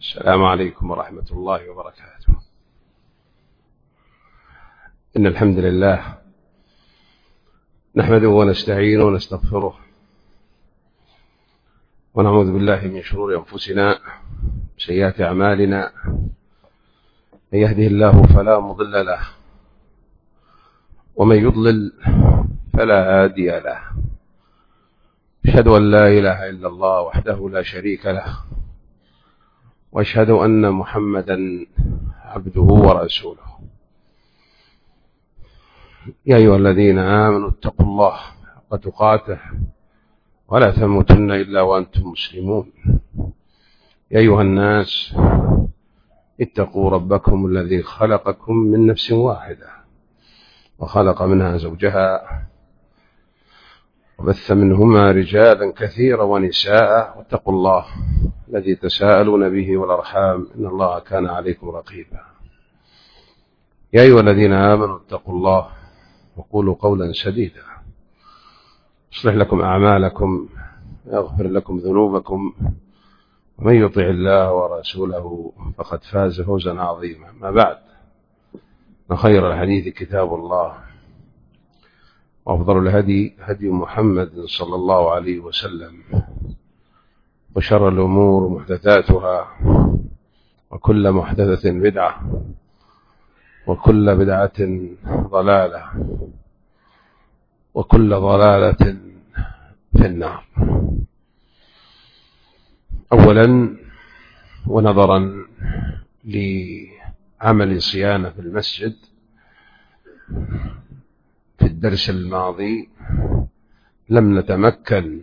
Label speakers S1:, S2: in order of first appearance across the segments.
S1: السلام عليكم ورحمة الله وبركاته. إن الحمد لله نحمده ونستعينه ونستغفره ونعوذ بالله من شرور أنفسنا وسيئات أعمالنا. من يهده الله فلا مضل له ومن يضلل فلا هادي له. أشهد أن لا إله إلا الله وحده لا شريك له، وأشهد أن محمدا عبده ورسوله. يا أيها الذين آمنوا اتقوا الله حق تقاته ولا تموتن إلا وأنتم مسلمون. يا أيها الناس اتقوا ربكم الذي خلقكم من نفس واحدة وخلق منها زوجها وبث منهما رجالا كثيرا ونساء، واتقوا الله الذي تساءلون به والأرحام إن الله كان عليكم رقيبا. يا أيها الذين آمنوا اتقوا الله وقولوا قولا سديدا يصلح لكم أعمالكم ويغفر لكم ذنوبكم، ومن يطع الله ورسوله فقد فاز فوزا عظيما. ما بعد، خير الحديث كتاب الله، وأفضل الهدي هدي محمد صلى الله عليه وسلم، وشر الأمور محدثاتها، وكل محدثة بدعة، وكل بدعة ضلالة، وكل ضلالة في النار. أولا، ونظرا لعمل صيانة في المسجد في الدرس الماضي لم نتمكن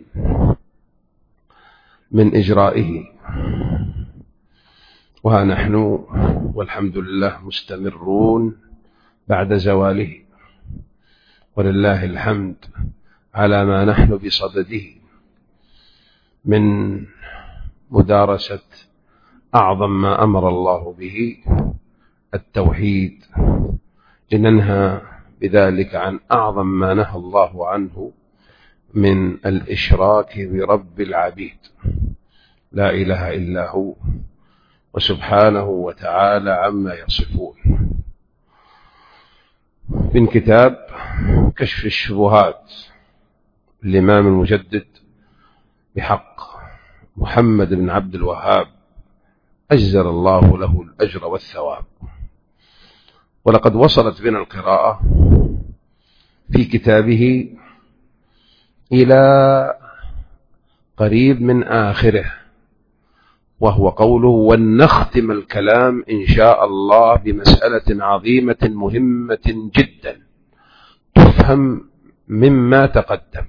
S1: من إجرائه، وها نحن والحمد لله مستمرون بعد زواله، ولله الحمد على ما نحن بصدده من مدارسة أعظم ما أمر الله به، التوحيد، لننهى بذلك عن أعظم ما نهى الله عنه من الإشراك برب العبيد، لا إله إلا هو وسبحانه وتعالى عما يصفون. من كتاب كشف الشبهات الإمام المجدد بحق محمد بن عبد الوهاب أجزل الله له الأجر والثواب. ولقد وصلت بنا القراءة في كتابه إلى قريب من آخره، وهو قوله: ولنختم الكلام إن شاء الله بمسألة عظيمة مهمة جدا تفهم مما تقدم.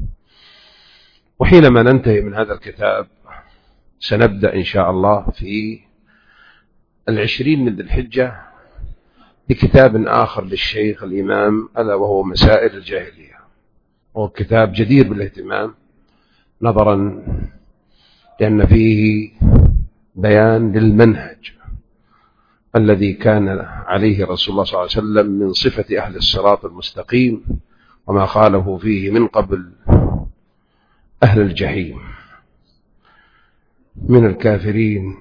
S1: وحينما ننتهي من هذا الكتاب سنبدأ إن شاء الله في 20 من ذي الحجة بكتاب آخر للشيخ الإمام، ألا وهو مسائل الجاهلية، وهو كتاب جدير بالاهتمام نظرا لأن فيه بيان للمنهج الذي كان عليه رسول الله صلى الله عليه وسلم من صفة أهل الصراط المستقيم، وما خالفوا فيه من قبل أهل الجحيم من الكافرين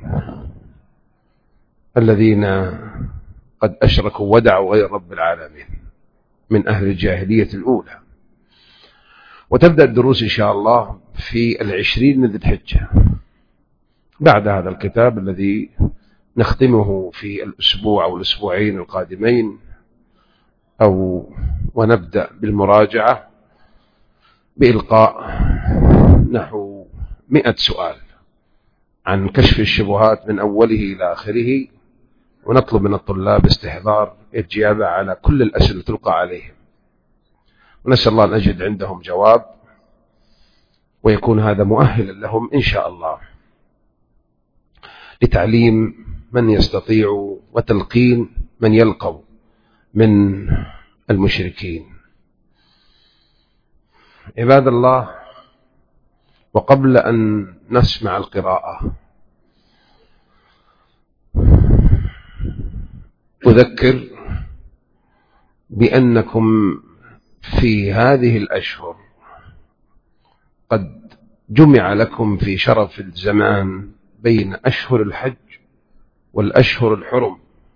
S1: الذين قد أشركوا ودعوا غير رب العالمين من أهل الجاهلية الأولى. وتبدأ الدروس إن شاء الله في 20 من ذي الحجة بعد هذا الكتاب الذي نختمه في الأسبوع أو الأسبوعين القادمين، ونبدأ بالمراجعة بإلقاء نحو 100 سؤال عن كشف الشبهات من أوله إلى آخره، ونطلب من الطلاب استحضار الإجابة على كل الأسئلة تلقى عليهم، ونسأل الله أن نجد عندهم جواب، ويكون هذا مؤهلا لهم إن شاء الله لتعليم من يستطيع وتلقين من يلقوا من المشركين. عباد الله، وقبل أن نسمع القراءة أذكر بأنكم في هذه الأشهر قد جمع لكم في شرف الزمان بين أشهر الحج والأشهر الحرم.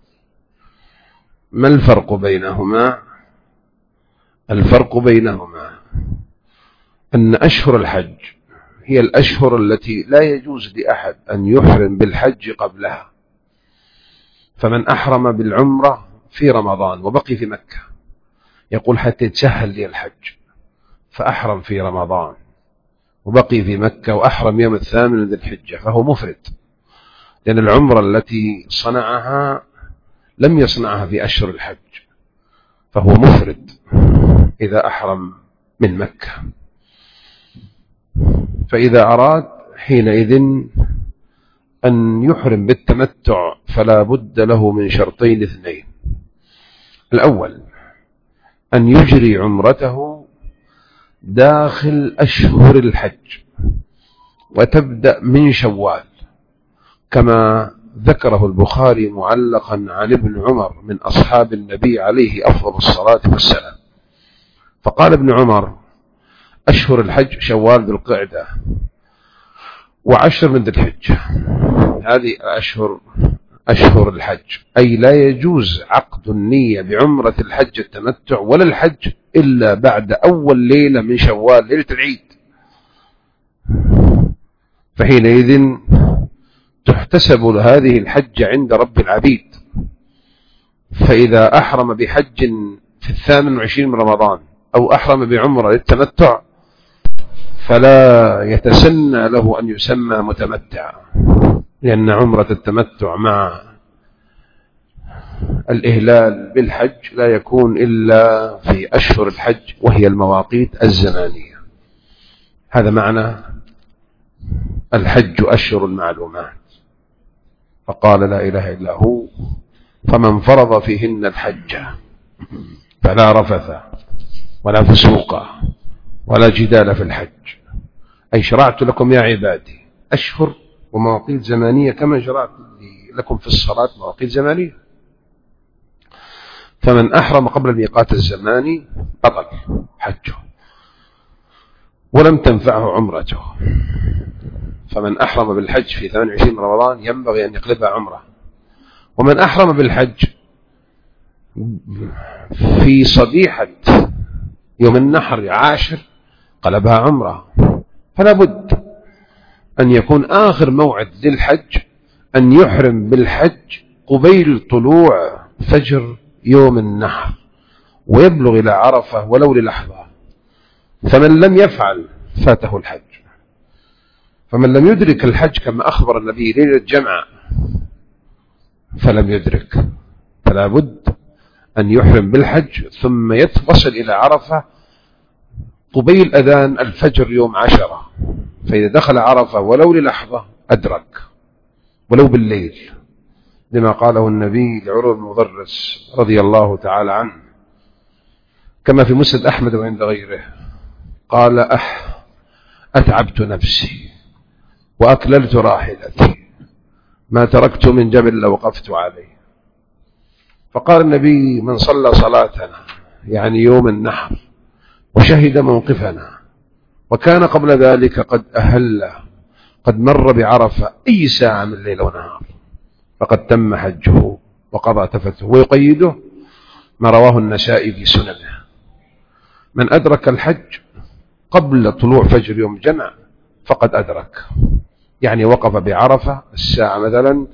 S1: ما الفرق بينهما؟ الفرق بينهما أن أشهر الحج هي الأشهر التي لا يجوز لأحد أن يحرم بالحج قبلها. فمن أحرم بالعمرة في رمضان وبقي في مكة يقول حتى يتسهل لي الحج، فأحرم في رمضان وبقي في مكة وأحرم يوم 8 ذي الحجة، فهو مفرد، لأن العمرة التي صنعها لم يصنعها في أشهر الحج، فهو مفرد إذا أحرم من مكة. فإذا أراد حينئذ أن يحرم بالتمتع فلا بد له من شرطين اثنين: الأول أن يجري عمرته داخل أشهر الحج وتبدأ من شوال، كما ذكره البخاري معلقا عن ابن عمر من أصحاب النبي عليه أفضل الصلاة والسلام. فقال ابن عمر: أشهر الحج شوال ذو القعدة و10 من ذي الحجة، هذه أشهر الحج، أي لا يجوز عقد النية بعمرة الحج التمتع ولا الحج إلا بعد أول ليلة من شوال، ليلة العيد، فحينئذ تحتسب هذه الحج عند رب العبيد. فإذا أحرم بحج في 28 من رمضان أو أحرم بعمرة للتمتع فلا يتسنى له أن يسمى متمتع، لأن عمرة التمتع مع الإهلال بالحج لا يكون إلا في أشهر الحج وهي المواقيت الزمانية. هذا معنى الحج أشهر معلومات. فقال: لا إله إلا هو، فمن فرض فيهن الحج فلا رفث ولا فسوق ولا جدال في الحج، أي شرعت لكم يا عبادي أشهر ومواقيت زمانية كما شرعت لكم في الصلاة مواقيت زمانية. فمن أحرم قبل الميقات الزماني بطل حجه ولم تنفعه عمرته. فمن أحرم بالحج في 28 رمضان ينبغي أن يقلبها عمره، ومن أحرم بالحج في صبيحة يوم النحر 10 قلبها عمره. فلا بد أن يكون آخر موعد للحج أن يحرم بالحج قبيل طلوع فجر يوم النحر ويبلغ إلى عرفة ولو للحظة. فمن لم يفعل فاته الحج. فمن لم يدرك الحج كما أخبر النبي ليلة الجمعة فلم يدرك، فلا بد أن يحرم بالحج ثم يتصل إلى عرفة قبيل أذان الفجر يوم 10، فإذا دخل عرفة ولو للحظة أدرك ولو بالليل، لما قاله النبي لعروة بن مضرس رضي الله تعالى عنه كما في مسند أحمد وعند غيره، قال: أتعبت نفسي وأكللت راحلتي، ما تركت من جبل لوقفت عليه. فقال النبي: من صلى صلاتنا يعني يوم النحر وشهد موقفنا وكان قبل ذلك قد أهل قد مر بعرفة أي ساعة من ليل ونهار فقد تم حجه وقضى تفته. ويقيده ما رواه النسائي في سننه: من أدرك الحج قبل طلوع فجر يوم الجمع فقد أدرك، يعني وقف بعرفة الساعة مثلا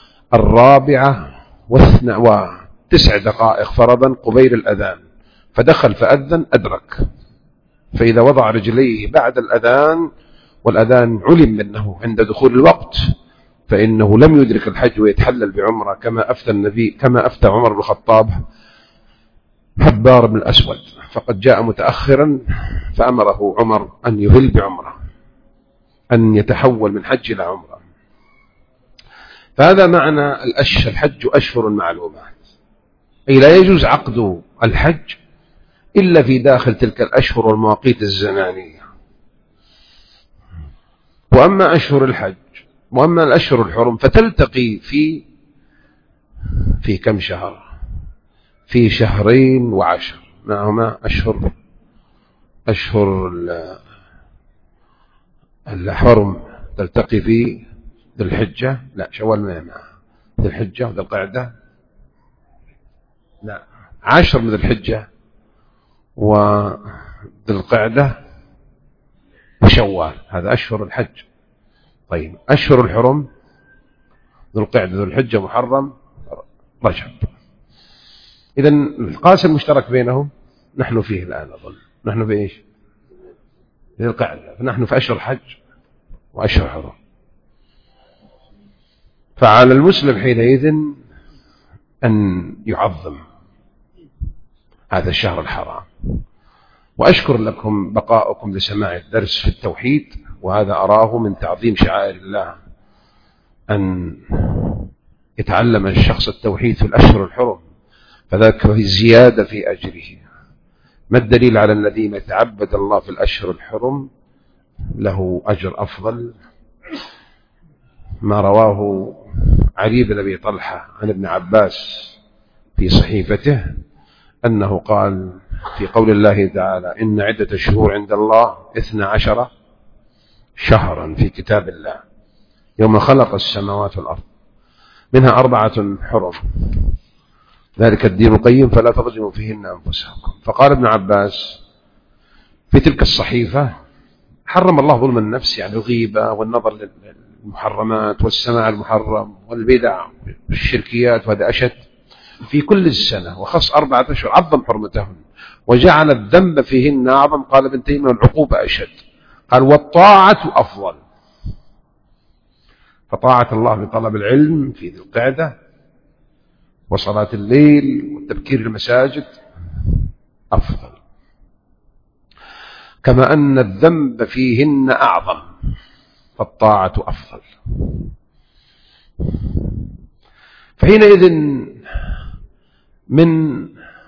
S1: 4:09 فرضا قبيل الأذان، فدخل فأذن أدرك. فإذا وضع رجليه بعد الأذان والأذان علم منه عند دخول الوقت فإنه لم يدرك الحج ويتحلل بعمرة، كما أفتى عمر بن الخطاب حبار بن الأسود، فقد جاء متأخرا فأمره عمر أن يهل بعمرة، أن يتحول من حج إلى عمرة. فهذا معنى الحج أشهر معلومات، أي لا يجوز عقد الحج إلا في داخل تلك الأشهر والمواقيت الزمانية. وأما أشهر الحج وأما الأشهر الحرم فتلتقي في كم شهر؟ في 2 و10، ما هما أشهر الحرم تلتقي في ذي الحجة، لا شوال ما معها، ذي الحجة وذي القعدة، لا 10 من ذي الحجة وذي القعدة وشوال، هذا أشهر الحج. طيب أشهر الحرم ذو القعدة ذو الحجة محرم رجب. إذن القاسم المشترك بينهم نحن فيه الآن أظن، نحن في إيش؟ ذي القعدة، فنحن في أشهر الحج وأشهر الحرم. فعلى المسلم حينئذ أن يعظم هذا الشهر الحرام. وأشكر لكم بقاءكم لسماع الدرس في التوحيد، وهذا أراه من تعظيم شعائر الله أن يتعلم الشخص التوحيد في الأشهر الحرم، فذاك في زيادة في أجره. ما الدليل على الذين يتعبد الله في الأشهر الحرم له أجر أفضل؟ ما رواه علي بن أبي طلحة عن ابن عباس في صحيفته أنه قال في قول الله تعالى: إن عدة الشهور عند الله 12 شهرا في كتاب الله يوم خلق السماوات والأرض منها 4 حرم ذلك الدين القيم فلا تظلموا فيهن أنفسكم. فقال ابن عباس في تلك الصحيفة: حرم الله ظلم النفس، يعني الغيبة والنظر للمحرمات والسماع المحرم والبدع والشركيات، وهذا أشد في كل السنة، وخص 4 أشهر عظم حرمتهن وجعل الذنب فيهن أعظم. قال ابن تيمية: والعقوبة أشد. قال: والطاعة أفضل، فطاعة الله بطلب العلم في ذي القعدة وصلاة الليل والتبكير المساجد أفضل، كما أن الذنب فيهن أعظم فالطاعة أفضل. فحينئذ من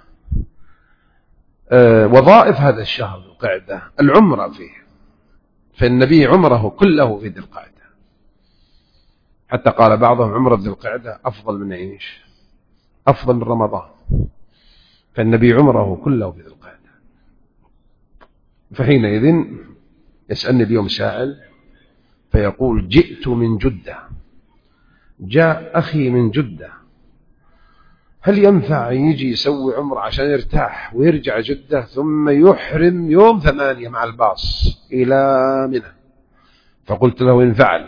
S1: وظائف هذا الشهر ذي القعدة العمرة فيه، فالنبي عمره كله في ذي القعدة، حتى قال بعضهم: عمرة ذي القعدة أفضل من إيش؟ أفضل من رمضان. فالنبي عمره كله في ذي القعدة. فحينئذ يسألني اليوم سائل فيقول: جئت من جدة، جاء أخي من جدة، هل ينفع يجي يسوي عمره عشان يرتاح ويرجع جدة ثم يحرم يوم 8 مع الباص إلى منى؟ فقلت له: إن فعل.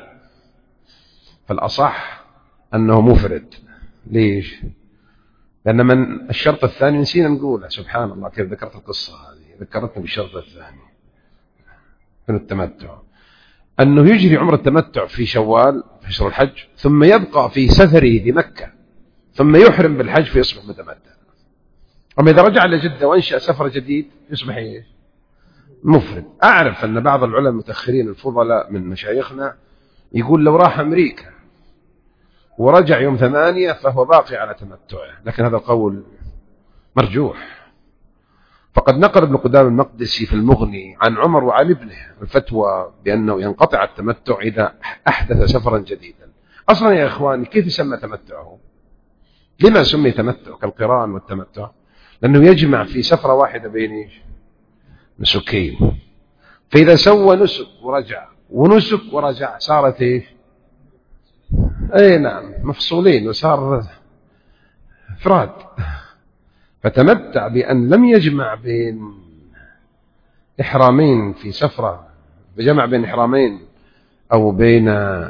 S1: فالأصح أنه مفرد. ليش؟ لأن من الشرط الثاني نسينا نقوله، سبحان الله كيف ذكرت القصة هذه، ذكرتني بالشرط الثاني من التمتع، أنه يجري عمر التمتع في شوال في أشهر الحج، ثم يبقى في سفره بمكة ثم يحرم بالحج فيصبح متمتع. أما إذا رجع لجدة وأنشأ سفر جديد يصبح إيش؟ مفرد. أعرف أن بعض العلماء المتأخرين الفضلاء من مشايخنا يقول لو راح أمريكا ورجع يوم 8 فهو باقي على تمتعه، لكن هذا القول مرجوح. فقد نقل ابن قدامة المقدسي في المغني عن عمر وعن ابنه الفتوى بأنه ينقطع التمتع إذا أحدث سفرا جديدا. أصلا يا إخواني كيف يسمى تمتعه؟ لما سمي تمتع كالقران والتمتع؟ لأنه يجمع في سفرة واحدة بين نسكين، فإذا سوى نسك ورجع ونسك ورجع صارت إيش؟ أي نعم مفصولين وصار إفراد. فتمتع بأن لم يجمع بين إحرامين في سفرة، بجمع بين إحرامين أو بين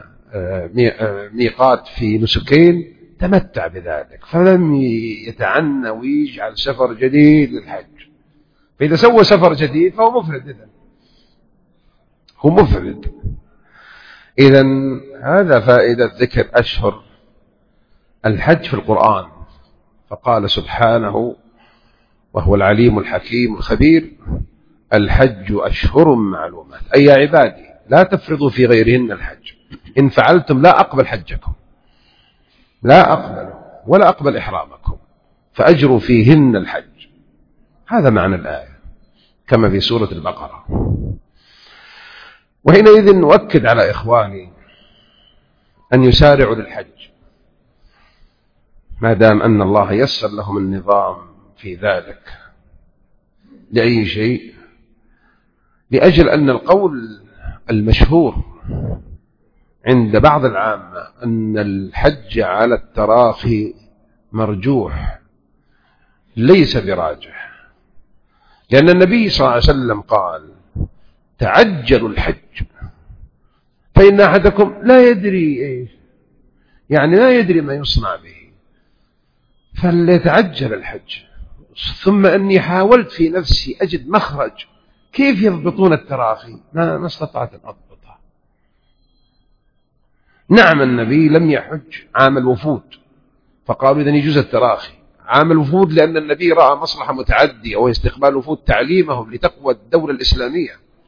S1: ميقات في نسكين، تمتع بذلك فلم يتعنى ويجعل سفر جديد للحج. فإذا سوى سفر جديد فهو مفرد، إذن هو مفرد. إذن هذا فائدة ذكر أشهر الحج في القرآن. فقال سبحانه وهو العليم الحكيم الخبير: الحج أشهر معلومات، أي يا عبادي لا تفرضوا في غيرهن الحج، إن فعلتم لا أقبل حجكم، لا أقبل ولا أقبل إحرامكم، فأجروا فيهن الحج. هذا معنى الآية كما في سورة البقرة. وحينئذ نؤكد على إخواني أن يسارعوا للحج ما دام أن الله يسر لهم النظام في ذلك. لأي شيء؟ لأجل أن القول المشهور عند بعض العامة أن الحج على التراخي مرجوح ليس براجح، لأن النبي صلى الله عليه وسلم قال تعجلوا الحج فإن أحدكم لا يدري يعني لا يدري ما يصنع به، فليتعجل الحج. ثم أني حاولت في نفسي أجد مخرج كيف يضبطون التراخي، ما استطعت أن أضبطها. نعم النبي لم يحج عام الوفود فقالوا إذن يجوز التراخي عام الوفود، لأن النبي رأى مصلحة متعدية وهي استقبال الوفود تعليمهم لتقوى الدولة الإسلامية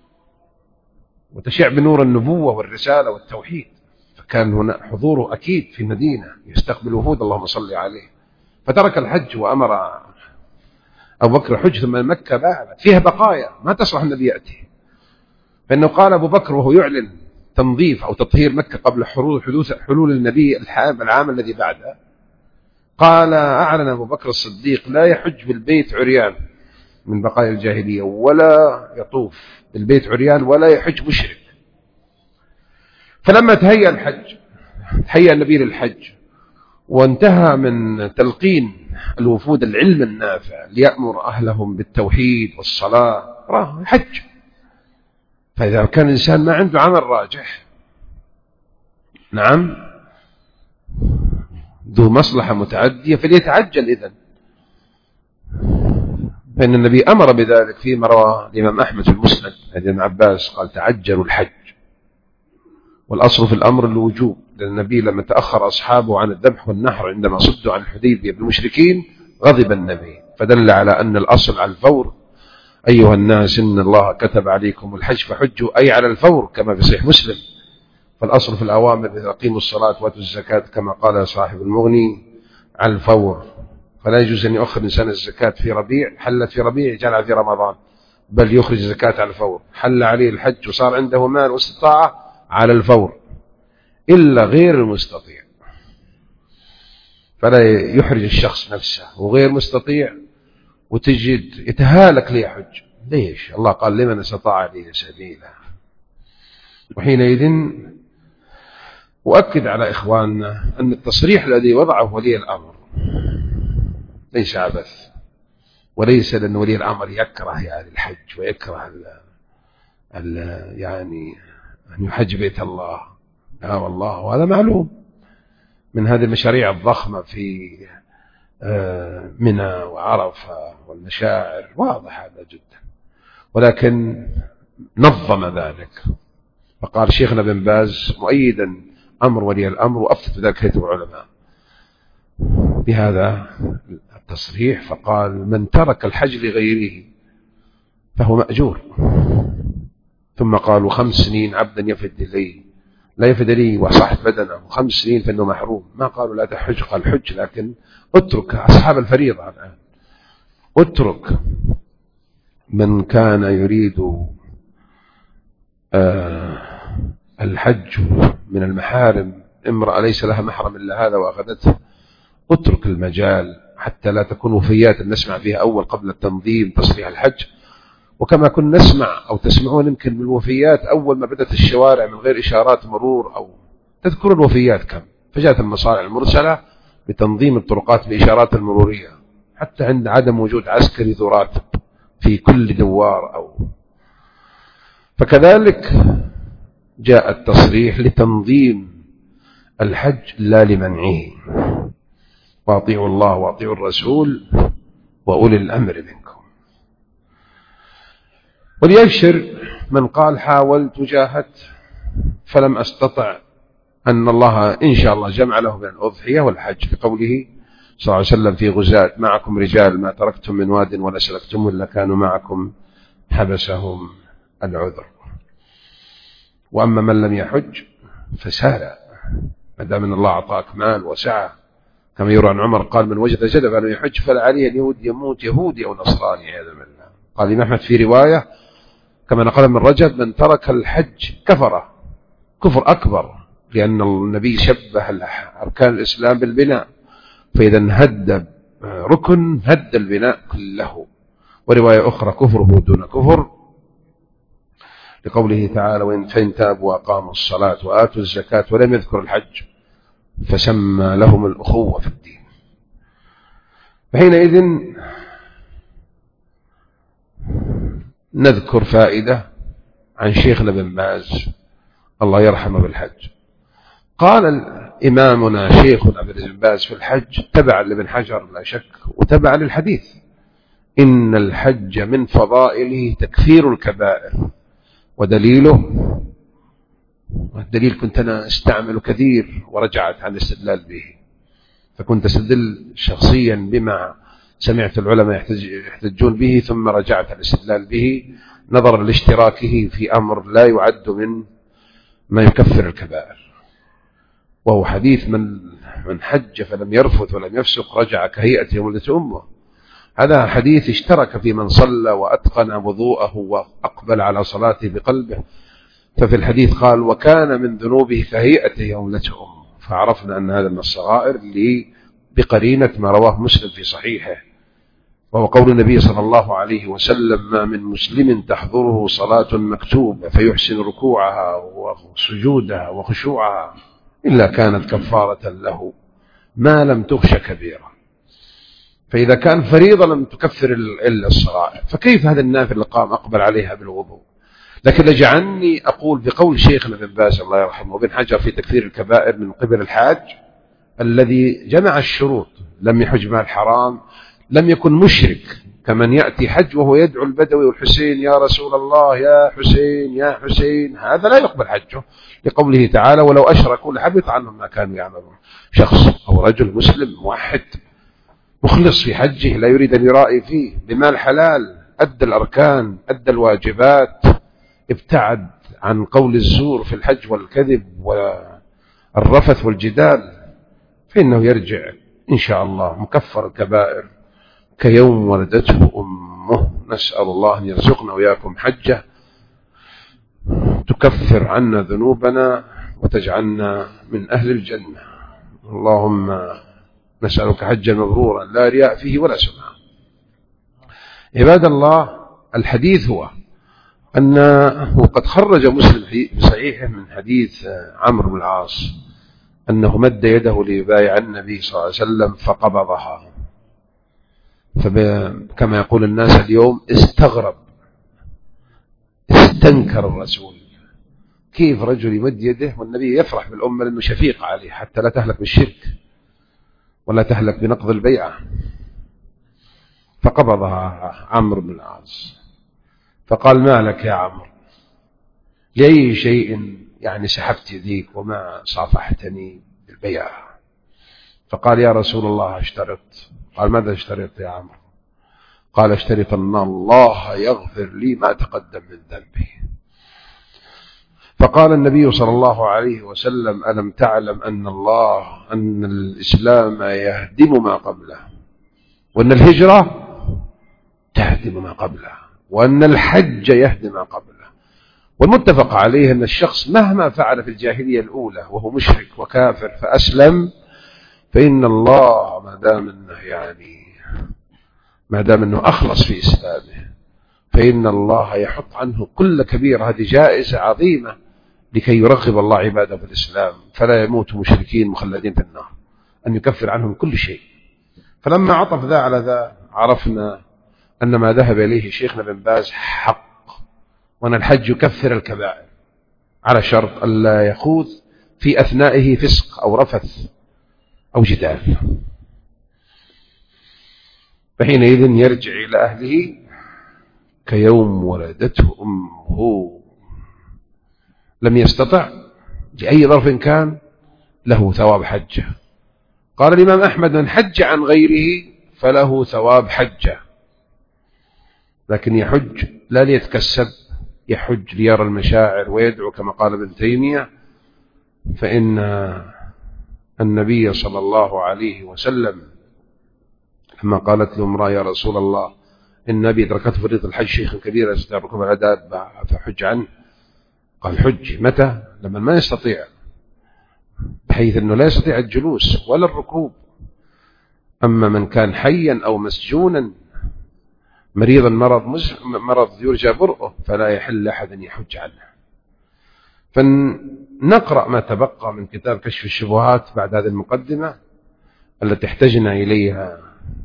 S1: وتشع بنور النبوة والرسالة والتوحيد، فكان هنا حضوره أكيد في المدينة يستقبل الوفود اللهم صل عليه، فترك الحج وأمر أبو بكر حج. ثم مكة فيها بقايا ما تصلح النبي يأتي، فإنه قال أبو بكر وهو يعلن تنظيف أو تطهير مكة قبل حلول النبي العام الذي بعده، قال أعلن أبو بكر الصديق لا يحج بالبيت عريان من بقايا الجاهلية ولا يطوف بالبيت عريان ولا يحج مشرك. فلما تهيأ النبي للحج وانتهى من تلقين الوفود العلم النافع ليأمر أهلهم بالتوحيد والصلاة راه حج. فإذا كان الإنسان ما عنده عمل راجح نعم ذو مصلحة متعدية فليتعجل إذن، فإن النبي أمر بذلك فيما روى الإمام أحمد في المسند عن ابن عباس قال تعجلوا الحج، والأصل في الأمر الوجوب، لأن النبي لما تأخر أصحابه عن الذبح والنحر عندما صدوا عن الحديبية بالمشركين غضب النبي، فدل على أن الأصل على الفور. أيها الناس إن الله كتب عليكم الحج فحجوا، أي على الفور كما في صحيح مسلم. فالأصل في الأوامر إذا أقيموا الصلاة واتوا الزكاة كما قال صاحب المغني على الفور، فلا يجوز أن يؤخر الإنسان الزكاة في ربيع، حلت في ربيع جعلها في رمضان، بل يخرج الزكاة على الفور. حل عليه الحج وصار عنده مال واستطاعة على الفور، إلا غير المستطيع فلا يحرج الشخص نفسه، وغير مستطيع وتجد يتهالك ليحج. ليش؟ الله قال لمن استطاع إليه سبيلا. وحينئذ أؤكد على إخواننا أن التصريح الذي وضعه ولي الأمر ليس عبث، وليس لأن ولي الأمر يكره يعني الحج ويكره يعني أن يحج بيت الله، لا والله، وهذا معلوم من هذه المشاريع الضخمة في منى وعرفة والمشاعر، واضح هذا جدا، ولكن نظم ذلك. فقال شيخنا بن باز مؤيدا أمر ولي الأمر، وأفتت ذلك هيئة العلماء بهذا التصريح، فقال من ترك الحج لغيره فهو مأجور. ثم قالوا 5 سنين عبدا يفد لي لا يفد لي وصحت بدنه، 5 سنين فإنه محروم. ما قالوا لا تحج، قال حج، لكن اترك أصحاب الفريضة الآن، اترك من كان يريد الحج من المحارم، امرأة ليس لها محرم إلا هذا وأخذته، اترك المجال حتى لا تكون وفيات نسمع فيها أول قبل التنظيم تصريح الحج. وكما كنا نسمع أو تسمعون يمكن بالوفيات أول ما بدأت الشوارع من غير إشارات مرور، أو تذكر الوفيات كم، فجاءت المصالح المرسلة بتنظيم الطرقات بإشارات المرورية حتى عند عدم وجود عسكري ذو راتب في كل دوار فكذلك جاء التصريح لتنظيم الحج لا لمنعه. واطيعوا الله واطيعوا الرسول وأولي الأمر منكم. وليبشر من قال حاولت وجاهدت فلم أستطع أن الله إن شاء الله جمع له بين الأضحية والحج، لقوله صلى الله عليه وسلم في غزاة معكم رجال ما تركتم من واد ولا سلكتم إلا كانوا معكم حبسهم العذر. وأما من لم يحج فسارع، ما دام ان الله أعطاك مال وسعة، كما يروى عن عمر قال من وجد جدبا لم يحج فلا عليه أن يموت يهودي أو نصراني عياذا بالله. قال الإمام أحمد في رواية كما نقل من رجب من ترك الحج كفر أكبر، لأن النبي شبه أركان الإسلام بالبناء، فإذا هد ركن هد البناء كله. ورواية أخرى كفره دون كفر، لقوله تعالى فإن تابوا وأقاموا الصلاة وآتوا الزكاة ولم يذكر الحج فسمى لهم الأخوة في الدين. فحينئذ نذكر فائدة عن شيخنا بن باز الله يرحمه بالحج. قال إمامنا شيخنا بن باز في الحج تبعا لابن حجر لا شك وتبعا للحديث: إن الحج من فضائله تكفير الكبائر. ودليله، الدليل كنت أنا استعمل كثير ورجعت عن الاستدلال به، فكنت استدل شخصيا بما سمعت العلماء يحتجون به، ثم رجعت على الاستدلال به نظرا لاشتراكه في أمر لا يعد من ما يكفر الكبائر، وهو حديث من حج فلم يرفث ولم يفسق رجع كهيئة ولدة أمه. هذا حديث اشترك في من صلى وأتقن وضوءه وأقبل على صلاته بقلبه. ففي الحديث قال: وكان من ذنوبه كهيئة يولته أمه. فعرفنا أن هذا من الصغائر بقرينة ما رواه مسلم في صحيحه، وهو قول النبي صلى الله عليه وسلم: ما من مسلم تحضره صلاة مكتوبة فيحسن ركوعها وسجودها وخشوعها إلا كانت كفارة له ما لم تخش كبيرة. فإذا كان فريضة لم تكفر إلا الصغائر، فكيف هذا النافل اللي قام أقبل عليها بالوضوء؟ لكن لجعلني أقول بقول شيخنا بن باز الله يرحمه وابن حجر في تكفير الكبائر من قبل الحاج الذي جمع الشروط: لم يحج مع الحرام، لم يكن مشرك كمن يأتي حج وهو يدعو البدوي والحسين: يا رسول الله يا حسين يا حسين، هذا لا يقبل حجه، لقوله تعالى: ولو أشركوا لحبط عنهم ما كانوا يعملون. شخص أو رجل مسلم موحد مخلص في حجه لا يريد أن يرائي فيه بمال حلال، أدى الأركان أدى الواجبات، ابتعد عن قول الزور في الحج والكذب والرفث والجدال، فإنه يرجع إن شاء الله مكفر الكبائر كيوم ولدته أمه. نسأل الله أن يرزقنا وإياكم حجة تكفر عنا ذنوبنا وتجعلنا من أهل الجنة. اللهم نسألك حجا مبرورا لا رياء فيه ولا سمعة. عباد الله، الحديث هو أنه قد خرج مسلم في صحيحه من حديث عمرو بن العاص أنه مد يده ليبايع النبي صلى الله عليه وسلم فقبضها، فكما يقول الناس اليوم استغرب استنكر الرسول، كيف رجل يمد يده والنبي يفرح بالأمة لأنه شفيق عليه حتى لا تهلك بالشرك ولا تهلك بنقض البيعة. فقبضها عمرو بن العاص فقال: ما لك يا عمرو؟ لأي شيء يعني سحبت يديك وما صافحتني بالبيعة؟ فقال: يا رسول الله اشترط. قال: ماذا اشترط يا عمرو؟ قال: اشترط أن الله يغفر لي ما تقدم من ذنبي. فقال النبي صلى الله عليه وسلم: ألم تعلم أن الإسلام يهدم ما قبله، وأن الهجرة تهدم ما قبله، وأن الحج يهدم ما قبله. والمتفق عليه أن الشخص مهما فعل في الجاهلية الأولى وهو مشرك وكافر فأسلم، فإن الله ما دام أنه أخلص في إسلامه فإن الله يحط عنه كل كبيرة. هذه جائزة عظيمة لكي يرغب الله عباده في الإسلام فلا يموتوا مشركين مخلدين في النار، أن يكفر عنهم كل شيء. فلما عطف ذا على ذا عرفنا أن ما ذهب إليه شيخنا بن باز حق، وأن الحج يكفر الكبائر على شرط ألا يخوض في أثنائه فسق أو رفث أو جدال، فحينئذ يرجع إلى أهله كيوم ولدته أمه. لم يستطع لأي ظرف كان له ثواب حجة. قال الإمام أحمد: من حج عن غيره فله ثواب حجة، لكن يحج لا ليتكسب، يحج ليرى المشاعر ويدعو كما قال ابن تيمية. فإن النبي صلى الله عليه وسلم لما قالت له امرأة: يا رسول الله إن أبي تركته فريضة الحج شيخ كبير يستطيع العداد فحج عنه. قال: حج متى؟ لما ما يستطيع، بحيث أنه لا يستطيع الجلوس ولا الركوب. أما من كان حيا أو مسجونا مريضا مرض يرجى برؤه فلا يحل أحد أن يحج عنه. فنقرأ ما تبقى من كتاب كشف الشبهات بعد هذه المقدمة التي احتجنا إليها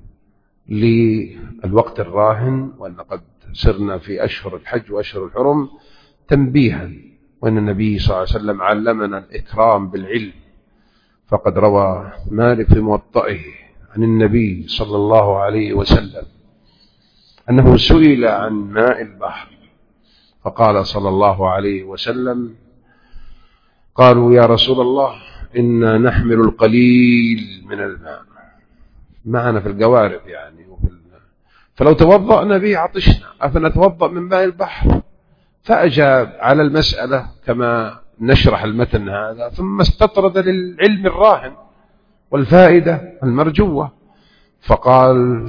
S1: للوقت الراهن، وأن قد سرنا في أشهر الحج وأشهر الحرم، تنبيها وأن النبي صلى الله عليه وسلم علمنا الإكرام بالعلم. فقد روى مالك في موطئه عن النبي صلى الله عليه وسلم أنه سئل عن ماء البحر فقال صلى الله عليه وسلم: قالوا يا رسول الله إنا نحمل القليل من الماء، معنا في القوارب يعني، فلو توضأنا به عطشنا، أفنتوضأ من ماء البحر؟ فأجاب على المسألة كما نشرح المتن هذا، ثم استطرد للعلم الراهن والفائدة المرجوة فقال: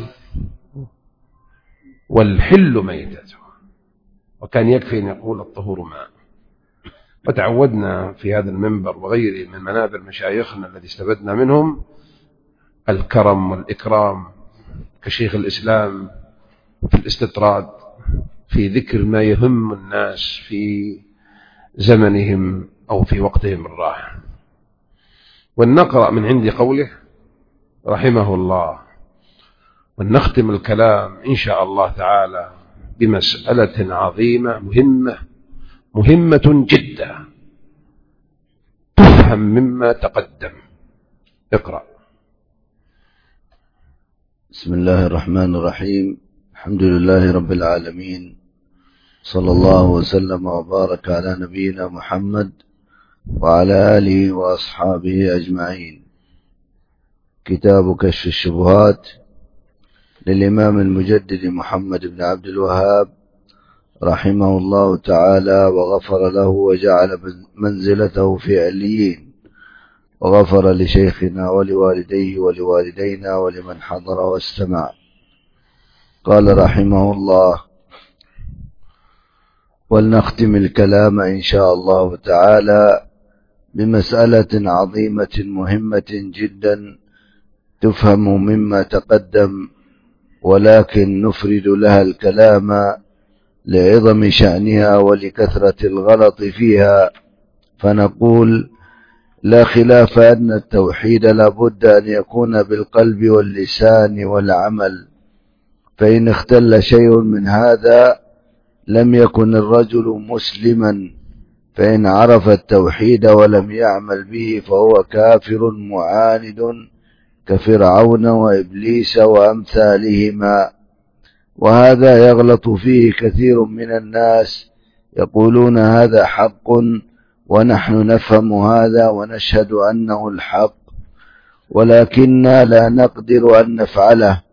S1: والحل ميتته. وكان يكفي أن يقول الطهور ماء. وتعودنا في هذا المنبر وغيره من منابر مشايخنا الذي استفدنا منهم الكرم والإكرام، كشيخ الإسلام في الاستطراد في ذكر ما يهم الناس في زمنهم أو في وقتهم الراحل. ولنقرأ من عند قوله رحمه الله، ونختم الكلام إن شاء الله تعالى بمسألة عظيمة مهمة جدا تفهم مما تقدم. اقرأ.
S2: بسم الله الرحمن الرحيم. الحمد لله رب العالمين، صلى الله وسلم وبارك على نبينا محمد وعلى آله وأصحابه أجمعين. كتاب كشف الشبهات للإمام المجدد محمد بن عبد الوهاب رحمه الله تعالى وغفر له وجعل منزلته في عليين، وغفر لشيخنا ولوالديه ولوالدينا ولمن حضر واستمع. قال رحمه الله: ولنختم الكلام إن شاء الله تعالى بمسألة عظيمة مهمة جدا تفهم مما تقدم، ولكن نفرد لها الكلام لعظم شأنها ولكثرة الغلط فيها، فنقول: لا خلاف أن التوحيد لابد أن يكون بالقلب واللسان والعمل، فإن اختل شيء من هذا لم يكن الرجل مسلما، فإن عرف التوحيد ولم يعمل به فهو كافر معاند كفرعون وإبليس وأمثالهما. وهذا يغلط فيه كثير من الناس، يقولون هذا حق ونحن نفهم هذا ونشهد أنه الحق، ولكننا لا نقدر أن نفعله،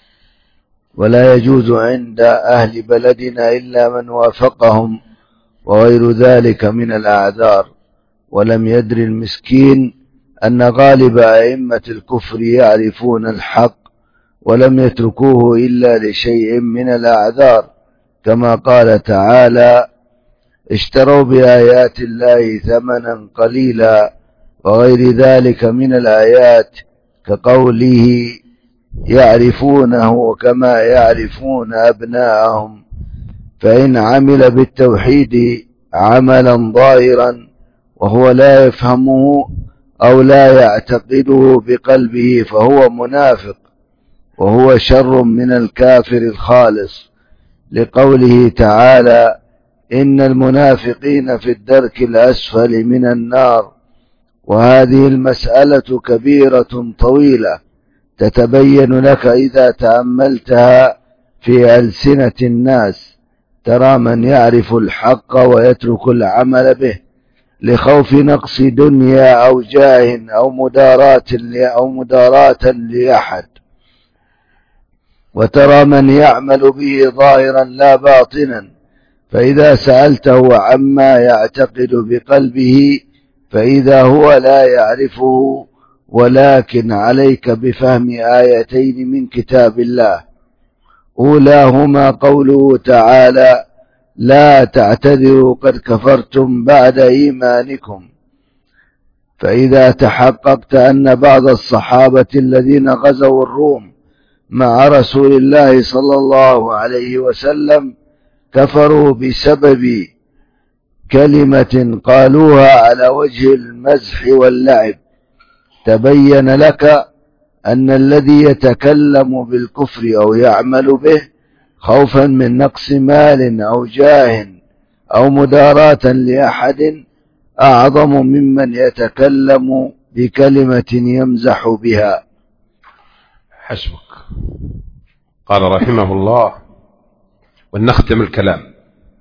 S2: ولا يجوز عند أهل بلدنا إلا من وافقهم، وغير ذلك من الأعذار. ولم يدر المسكين أن غالب أئمة الكفر يعرفون الحق ولم يتركوه إلا لشيء من الأعذار، كما قال تعالى: اشتروا بآيات الله ثمنا قليلا، وغير ذلك من الآيات، كقوله: يعرفونه كما يعرفون أبناءهم. فإن عمل بالتوحيد عملا ظاهرا وهو لا يفهمه أو لا يعتقده بقلبه فهو منافق، وهو شر من الكافر الخالص، لقوله تعالى: إن المنافقين في الدرك الأسفل من النار. وهذه المسألة كبيرة طويلة تتبين لك إذا تأملتها في ألسنة الناس. ترى من يعرف الحق ويترك العمل به لخوف نقص دنيا أو جاه أو مداراة لأحد، وترى من يعمل به ظاهرا لا باطنا، فإذا سألته عما يعتقد بقلبه فإذا هو لا يعرفه. ولكن عليك بفهم آيتين من كتاب الله، أولاهما قوله تعالى: لا تعتذروا قد كفرتم بعد إيمانكم. فإذا تحققت أن بعض الصحابة الذين غزوا الروم مع رسول الله صلى الله عليه وسلم كفروا بسبب كلمة قالوها على وجه المزح واللعب. تبين لك أن الذي يتكلم بالكفر أو يعمل به خوفا من نقص مال أو جاه أو مداراة لأحد أعظم ممن يتكلم بكلمة يمزح بها.
S1: حسبك. قال رحمه الله: ونختم الكلام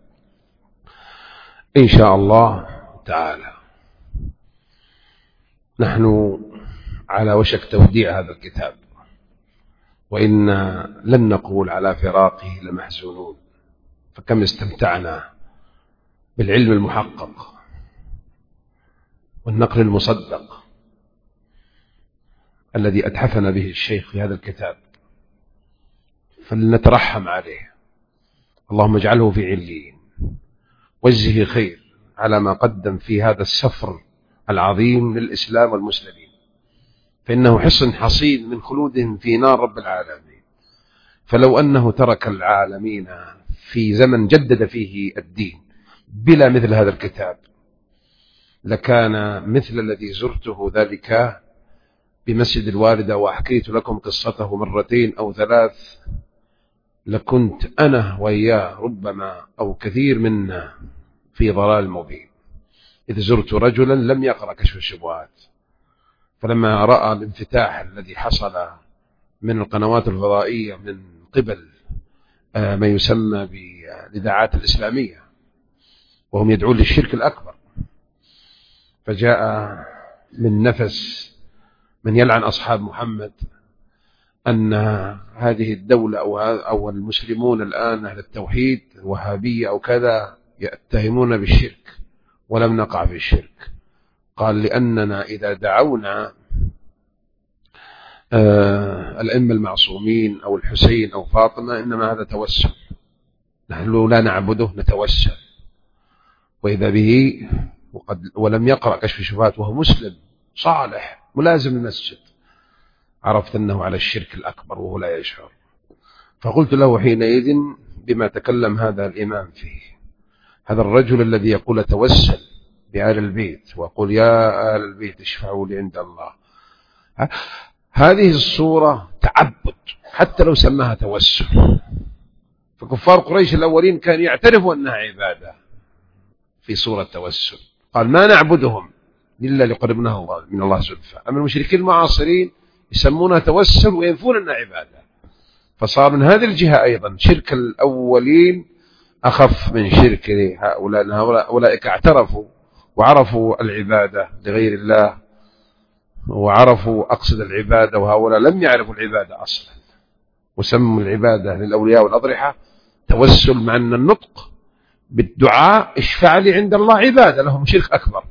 S1: إن شاء الله تعالى. نحن على وشك توديع هذا الكتاب، وإنا لن نقول على فراقه لمحزونون، فكم استمتعنا بالعلم المحقق والنقل المصدق الذي أتحفنا به الشيخ في هذا الكتاب، فلنترحم عليه. اللهم اجعله في عليين، وجزه خير على ما قدم في هذا السفر العظيم للإسلام والمسلمين، فإنه حصن حصين من خلودهم في نار رب العالمين. فلو أنه ترك العالمين في زمن جدد فيه الدين بلا مثل هذا الكتاب لكان مثل الذي زرته ذلك بمسجد الوالدة وحكيت لكم قصته مرتين أو ثلاث، لكنت أنا وإياه ربما أو كثير منا في ضلال مبين، إذ زرت رجلا لم يقرأ كشف الشبهات، فلما رأى الانفتاح الذي حصل من القنوات الفضائية من قبل ما يسمى بالإذاعات الإسلامية وهم يدعون للشرك الأكبر، فجاء من نفس من يلعن أصحاب محمد أن هذه الدولة أو المسلمون الآن أهل التوحيد وهابية أو كذا يتهمون بالشرك، ولم نقع في الشرك. قال: لأننا إذا دعونا الأئمة المعصومين أو الحسين أو فاطمة إنما هذا توسل، نحن لا نعبده، نتوسل. وإذا به ولم يقرأ كشف الشبهات وهو مسلم صالح ملازم المسجد، عرفت أنه على الشرك الأكبر وهو لا يشعر. فقلت له حينئذ بما تكلم هذا الإمام فيه، هذا الرجل الذي يقول توسل بآل البيت ويقول يا آل البيت اشفعوا لي عند الله، هذه الصورة تعبد حتى لو سماها توسل. فكفار قريش الأولين كان يعترفوا أنها عبادة في صورة توسل، قال ما نعبدهم إلا لقربنا من الله زلفى. أما المشركين المعاصرين يسمونها توسل وينفون أنها عبادة، فصار من هذه الجهة أيضا شرك الأولين أخف من شرك هؤلاء. أولئك اعترفوا وعرفوا العبادة لغير الله وعرفوا أقصد العبادة، وهؤلاء لم يعرفوا العبادة أصلا وسموا العبادة للأولياء والأضرحة توسل، مع أن النطق بالدعاء اشفع لي عند الله عبادة لهم شرك أكبر.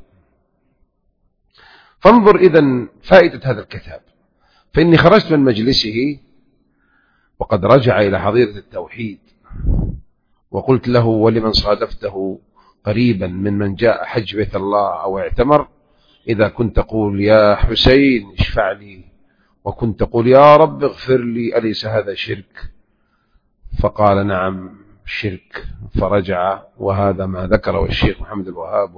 S1: فانظر إذن فائدة هذا الكتاب. فإني خرجت من مجلسه وقد رجع إلى حضيرة التوحيد، وقلت له ولمن صادفته قريبا من جاء حج بيت الله أو اعتمر، إذا كنت تقول يا حسين اشفع لي وكنت تقول يا رب اغفر لي أليس هذا شرك؟ فقال نعم شرك. فرجع، وهذا ما ذكره الشيخ محمد الوهاب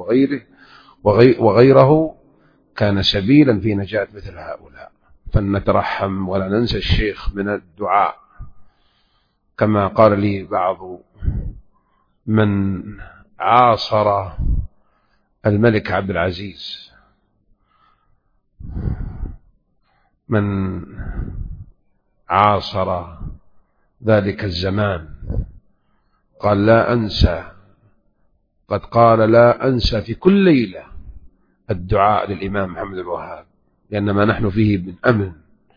S1: وغيره كان سبيلا في نجاة مثل هؤلاء. فلنترحم ولا ننسى الشيخ من الدعاء، كما قال لي بعض من عاصر الملك عبد العزيز، من عاصر ذلك الزمان، قال لا أنسى، قد قال لا أنسى في كل ليلة الدعاء للإمام محمد الوهاب، لأن ما نحن فيه من أمن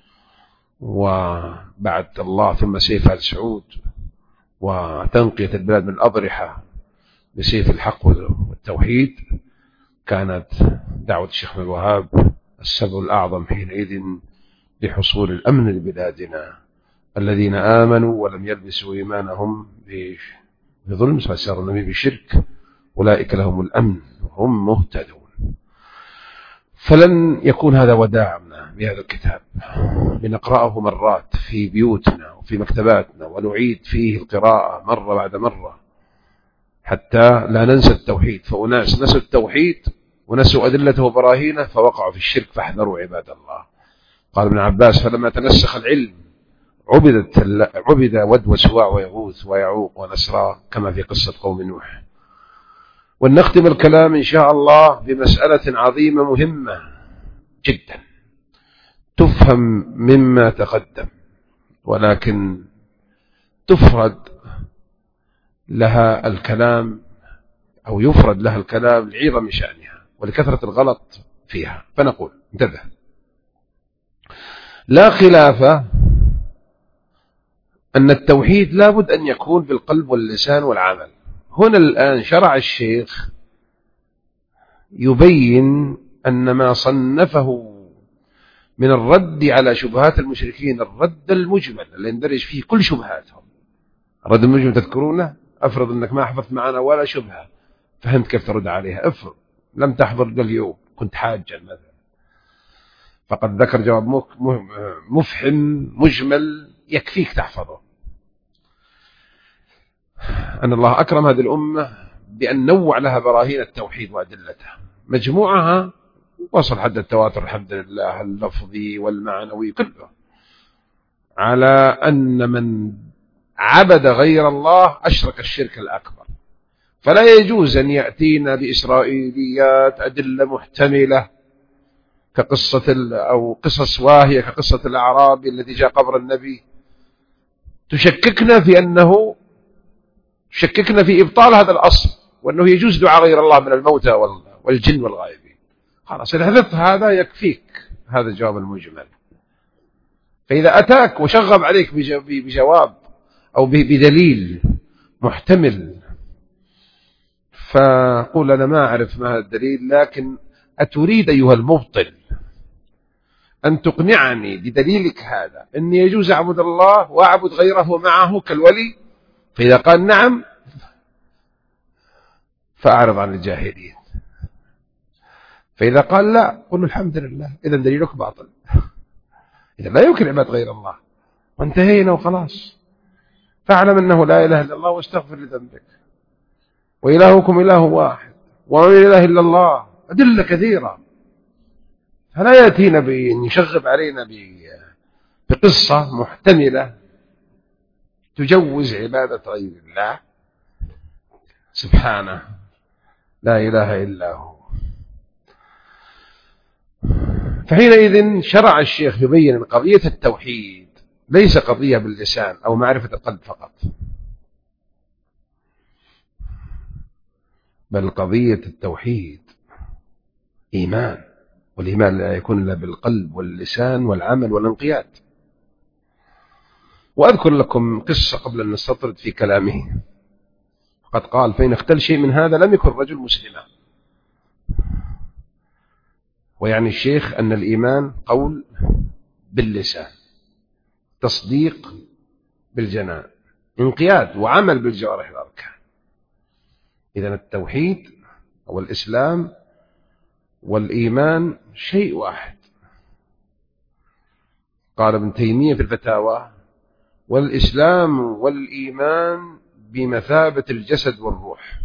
S1: وبعد الله ثم سيف آل سعود وتنقية البلاد من الأضرحة بسيف الحق والتوحيد، كانت دعوة الشيخ محمد الوهاب السبب الأعظم حينئذ لحصول الأمن لبلادنا. الذين آمنوا ولم يلبسوا إيمانهم بظلم فسير النبي بشرك أولئك لهم الأمن وهم مهتدون. فلن يكون هذا وداعنا بهذا الكتاب، لنقرأه مرات في بيوتنا وفي مكتباتنا ونعيد فيه القراءة مرة بعد مرة حتى لا ننسى التوحيد. فأناس نسوا التوحيد ونسوا أدلته وبراهينه فوقعوا في الشرك، فاحذروا عباد الله. قال ابن عباس: فلما تنسخ العلم عبد ود وسواع ويغوث ويعوق ونسرا، كما في قصة قوم نوح. ونختم الكلام إن شاء الله بمسألة عظيمة مهمة جدا تفهم مما تقدم، ولكن تفرد لها الكلام أو يفرد لها الكلام لعظم شأنها ولكثرة الغلط فيها. فنقول: انتبه، لا خلاف أن التوحيد لابد أن يكون بالقلب واللسان والعمل. هنا الآن شرع الشيخ يبين أن ما صنفه من الرد على شبهات المشركين، الرد المجمل اللي يندرج فيه كل شبهاتهم. الرد المجمل تذكرونه؟ أفرض أنك ما حفظت معنا ولا شبهة، فهمت كيف ترد عليها. افرض لم تحضر اليوم، كنت حاجا مثلا، فقد ذكر جواب مفحم مجمل يكفيك تحفظه. أن الله أكرم هذه الأمة بأن نوع لها براهين التوحيد وأدلته، مجموعها وصل حد التواتر الحمد لله، اللفظي والمعنوي كله، على أن من عبد غير الله أشرك الشرك الأكبر. فلا يجوز أن يأتينا بإسرائيليات أدلة محتملة كقصة أو قصص واهية كقصة الأعرابي الذي جاء قبر النبي تشككنا في إبطال هذا الأصل، وأنه يجوز دعاء غير الله من الموتى والجن والغائبين. خلاص إذا حذفت هذا يكفيك هذا الجواب المجمل. فإذا أتاك وشغب عليك بجواب أو بدليل محتمل، فقول: أنا ما أعرف ما هذا الدليل، لكن أتريد أيها المبطل أن تقنعني بدليلك هذا أن يجوز أعبد الله وأعبد غيره معه كالولي؟ فإذا قال نعم فأعرض عن الجاهلين، فإذا قال لا قل الحمد لله، إذا دليلك باطل، إذا لا يمكن عباد غير الله، وانتهينا وخلاص. فاعلم أنه لا إله إلا الله واستغفر لذنبك، وإلهكم إله واحد وما من إله إلا الله. أدلة كثيرة، فلا يأتينا بأن يشغب علينا بقصة محتملة تجوز عبادة غير الله سبحانه، لا إله إلا هو. فحينئذ شرع الشيخ يبين أن قضية التوحيد ليس قضية باللسان أو معرفة القلب فقط، بل قضية التوحيد إيمان، والإيمان لا يكون إلا بالقلب واللسان والعمل والانقياد. وأذكر لكم قصة قبل أن نستطرد في كلامه. قد قال: فإن اختل شيء من هذا لم يكن رجل مسلما. ويعني الشيخ أن الإيمان قول باللسان، تصديق بالجنان، انقياد وعمل بالجوارح الأركان. إذن التوحيد أو الإسلام والإيمان شيء واحد. قال ابن تيمية في الفتاوى: والإسلام والإيمان بمثابة الجسد والروح.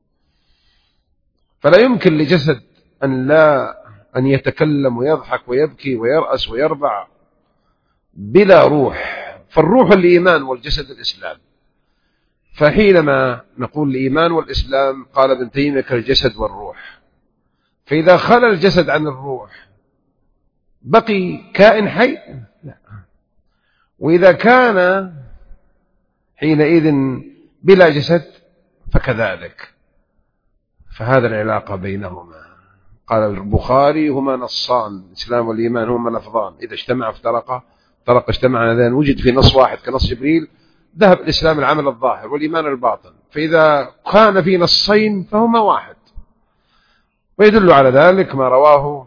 S1: فلا يمكن لجسد أن يتكلم ويضحك ويبكي ويرأس ويربع بلا روح، فالروح الإيمان والجسد الإسلام. فحينما نقول الإيمان والإسلام قال ابن تيمية كالجسد والروح، فإذا خلى الجسد عن الروح بقي كائن حي؟ لا. وإذا كان حينئذ بلا جسد فكذلك. فهذا العلاقة بينهما. قال البخاري: هما نصان، الإسلام والإيمان هما لفظان، إذا اجتمع افترقا، اجتمع هذان، وجد في نص واحد كنص جبريل، ذهب الإسلام العمل الظاهر والإيمان الباطن. فإذا كان في نصين فهما واحد. ويدل على ذلك ما رواه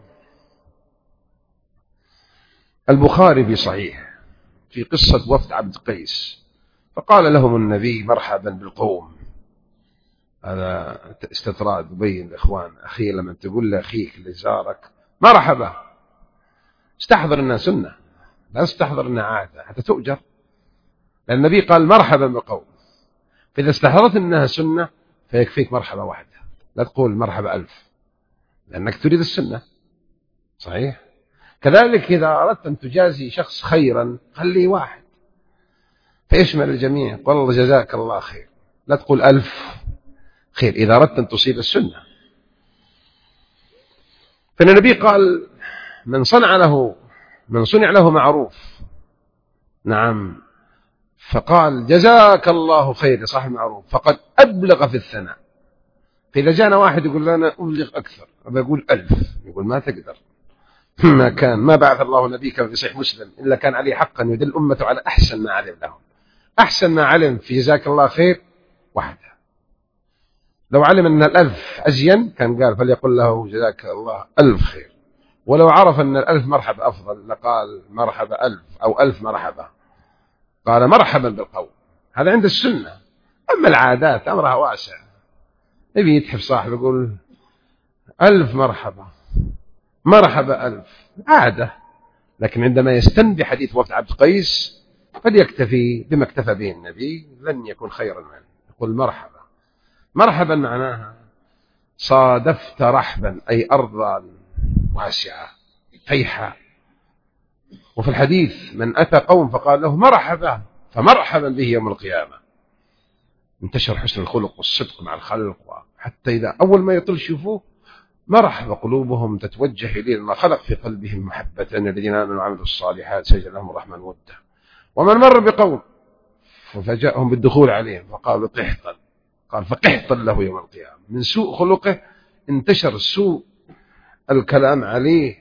S1: البخاري في صحيح في قصة وفد عبد قيس، فقال لهم النبي: مرحبا بالقوم. هذا استطراد يبين الإخوان، أخي لما تقول لأخيك اللي زارك مرحبا. استحضر أنها سنة، لا استحضر أنها عادة حتى تؤجر، لأن النبي قال مرحبا بقوم. فإذا استحضرت أنها سنة فيكفيك مرحبا واحدة، لا تقول مرحبا 1000 لأنك تريد السنة. صحيح. كذلك إذا أردت أن تجازي شخص خيرا خليه واحد فيشمل الجميع، قل الله جزاك الله خير، لا تقول 1000 خير إذا أردت أن تصيب السنة. فإن النبي قال من صنع له معروف، نعم، فقال جزاك الله خير لصاحب المعروف فقد أبلغ في الثناء. فإذا جاءنا واحد يقول لنا أبلغ أكثر، بقول 1000، يقول ما تقدر، ما بعث الله نبيك في صحيح مسلم إلا كان عليه حقا يدل أمته على أحسن ما علم لهم. أحسن ما علم في جزاك الله خير واحدة. لو علم أن 1000 أزين كان قال فليقل له جزاك الله 1000 خير، ولو عرف أن 1000 مرحبا أفضل لقال مرحبا 1000 أو 1000 مرحبا، قال مرحبا بالقول. هذا عند السنة. أما العادات أمرها واسع، يبي يتحف صاحب يقول 1000 مرحبا، مرحبا 1000 عادة. لكن عندما يستنبي حديث وفد عبد قيس فليكتفي بما اكتفى به النبي، لن يكون خيرا منه. يقول مرحبا. مرحبا معناها صادفت رحبا، أي أرضا واسعة فيحة. وفي الحديث من أتى قوم فقال له مرحبا فمرحبا به يوم القيامة. انتشر حسن الخلق والصدق مع الخلق، حتى إذا أول ما يطل شوفوه مرحبا قلوبهم تتوجه إليه ما خلق في قلبهم محبة الذين آمنوا وعملوا الصالحات سجل لهم الرحمن وده. ومن مر بقوم ففاجأهم بالدخول عليهم فقالوا قحطا، قال فقحطا له يوم القيامة. من سوء خلقه انتشر سوء الكلام عليه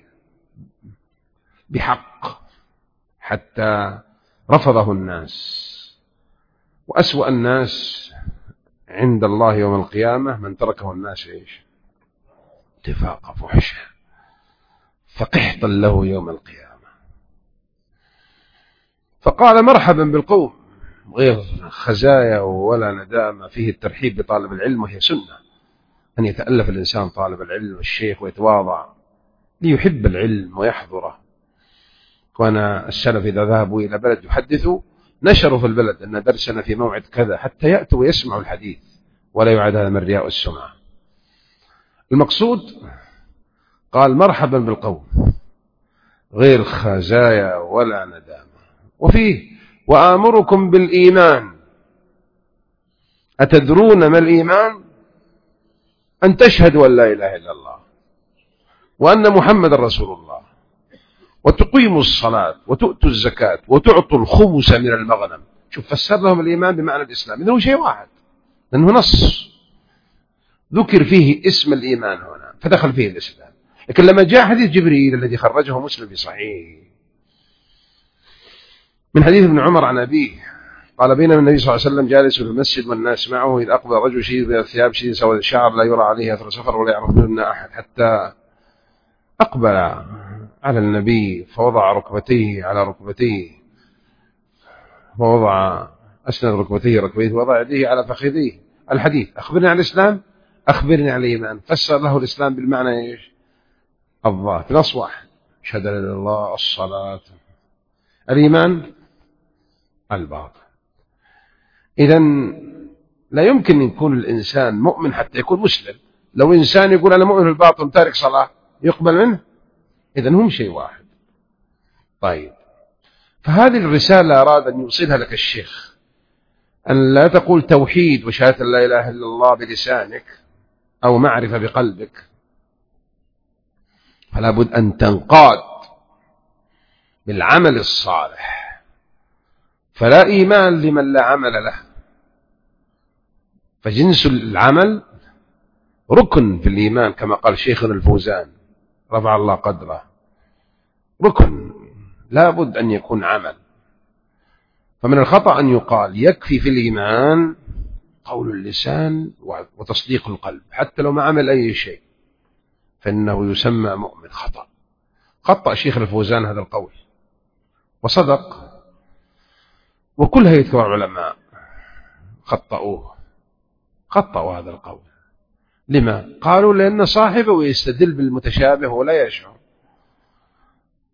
S1: بحق حتى رفضه الناس. وأسوأ الناس عند الله يوم القيامة من تركه الناس اتفاق فحشا، فقحطا له يوم القيامة. فقال مرحبا بالقوم غير خزايا ولا ندامة، فيه الترحيب بطالب العلم، وهي سنة أن يتألف الإنسان طالب العلم والشيخ ويتواضع ليحب العلم ويحضره. وأنا السلف إذا ذهبوا إلى بلد يحدثوا نشروا في البلد أن درسنا في موعد كذا حتى يأتوا ويسمعوا الحديث، ولا يعد هذا من رياء السمعة. المقصود قال مرحبا بالقوم غير خزايا ولا ندامة. وفيه وآمركم بالإيمان. أتدرون ما الإيمان؟ أن تشهدوا أن لا إله إلا الله وأن محمد رسول الله وتقيموا الصلاة وتؤتوا الزكاة وتعطوا الخمس من المغنم. شوف فسر لهم الإيمان بمعنى الإسلام، إنه شيء واحد، لأنه نص ذكر فيه اسم الإيمان هنا فدخل فيه الإسلام. لكن لما جاء حديث جبريل الذي خرجه مسلم في صحيح من حديث ابن عمر عن أبيه قال بينما النبي صلى الله عليه وسلم جالس في المسجد والناس معه إذ أقبل رجل شديد من الثياب شديد سواد الشعر لا يرى عليه أثر سفر ولا يعرف منه أحد، حتى أقبل على النبي فوضع ركبتيه على ركبتيه، ووضع أسند ركبتيه ووضع يديه على فخذيه. الحديث أخبرني عن الإسلام، أخبرني عن الإيمان. فسر له الإسلام بالمعنى إيش؟ الظاهر نص واحد، شهادة لا إله إلا الله، الصلاة. الإيمان الباطن. إذن لا يمكن أن يكون الإنسان مؤمن حتى يكون مسلم. لو إنسان يقول أنا مؤمن بالباطن تارك صلاة يقبل منه؟ إذن هم شيء واحد. طيب، فهذه الرسالة أراد أن يوصلها لك الشيخ، أن لا تقول توحيد وشهادة لا إله إلا الله بلسانك أو معرفة بقلبك، فلا بد أن تنقاد بالعمل الصالح. فلا إيمان لمن لا عمل له، فجنس العمل ركن في الإيمان كما قال شيخنا الفوزان رفع الله قدره، ركن لا بد أن يكون عمل. فمن الخطأ أن يقال يكفي في الإيمان قول اللسان وتصديق القلب حتى لو ما عمل أي شيء فإنه يسمى مؤمن. خطأ شيخ الفوزان هذا القول وصدق، وكل هيئة كبار العلماء خطأوا هذا القول. لما؟ قالوا لأن صاحبه يستدل بالمتشابه ولا يشعر،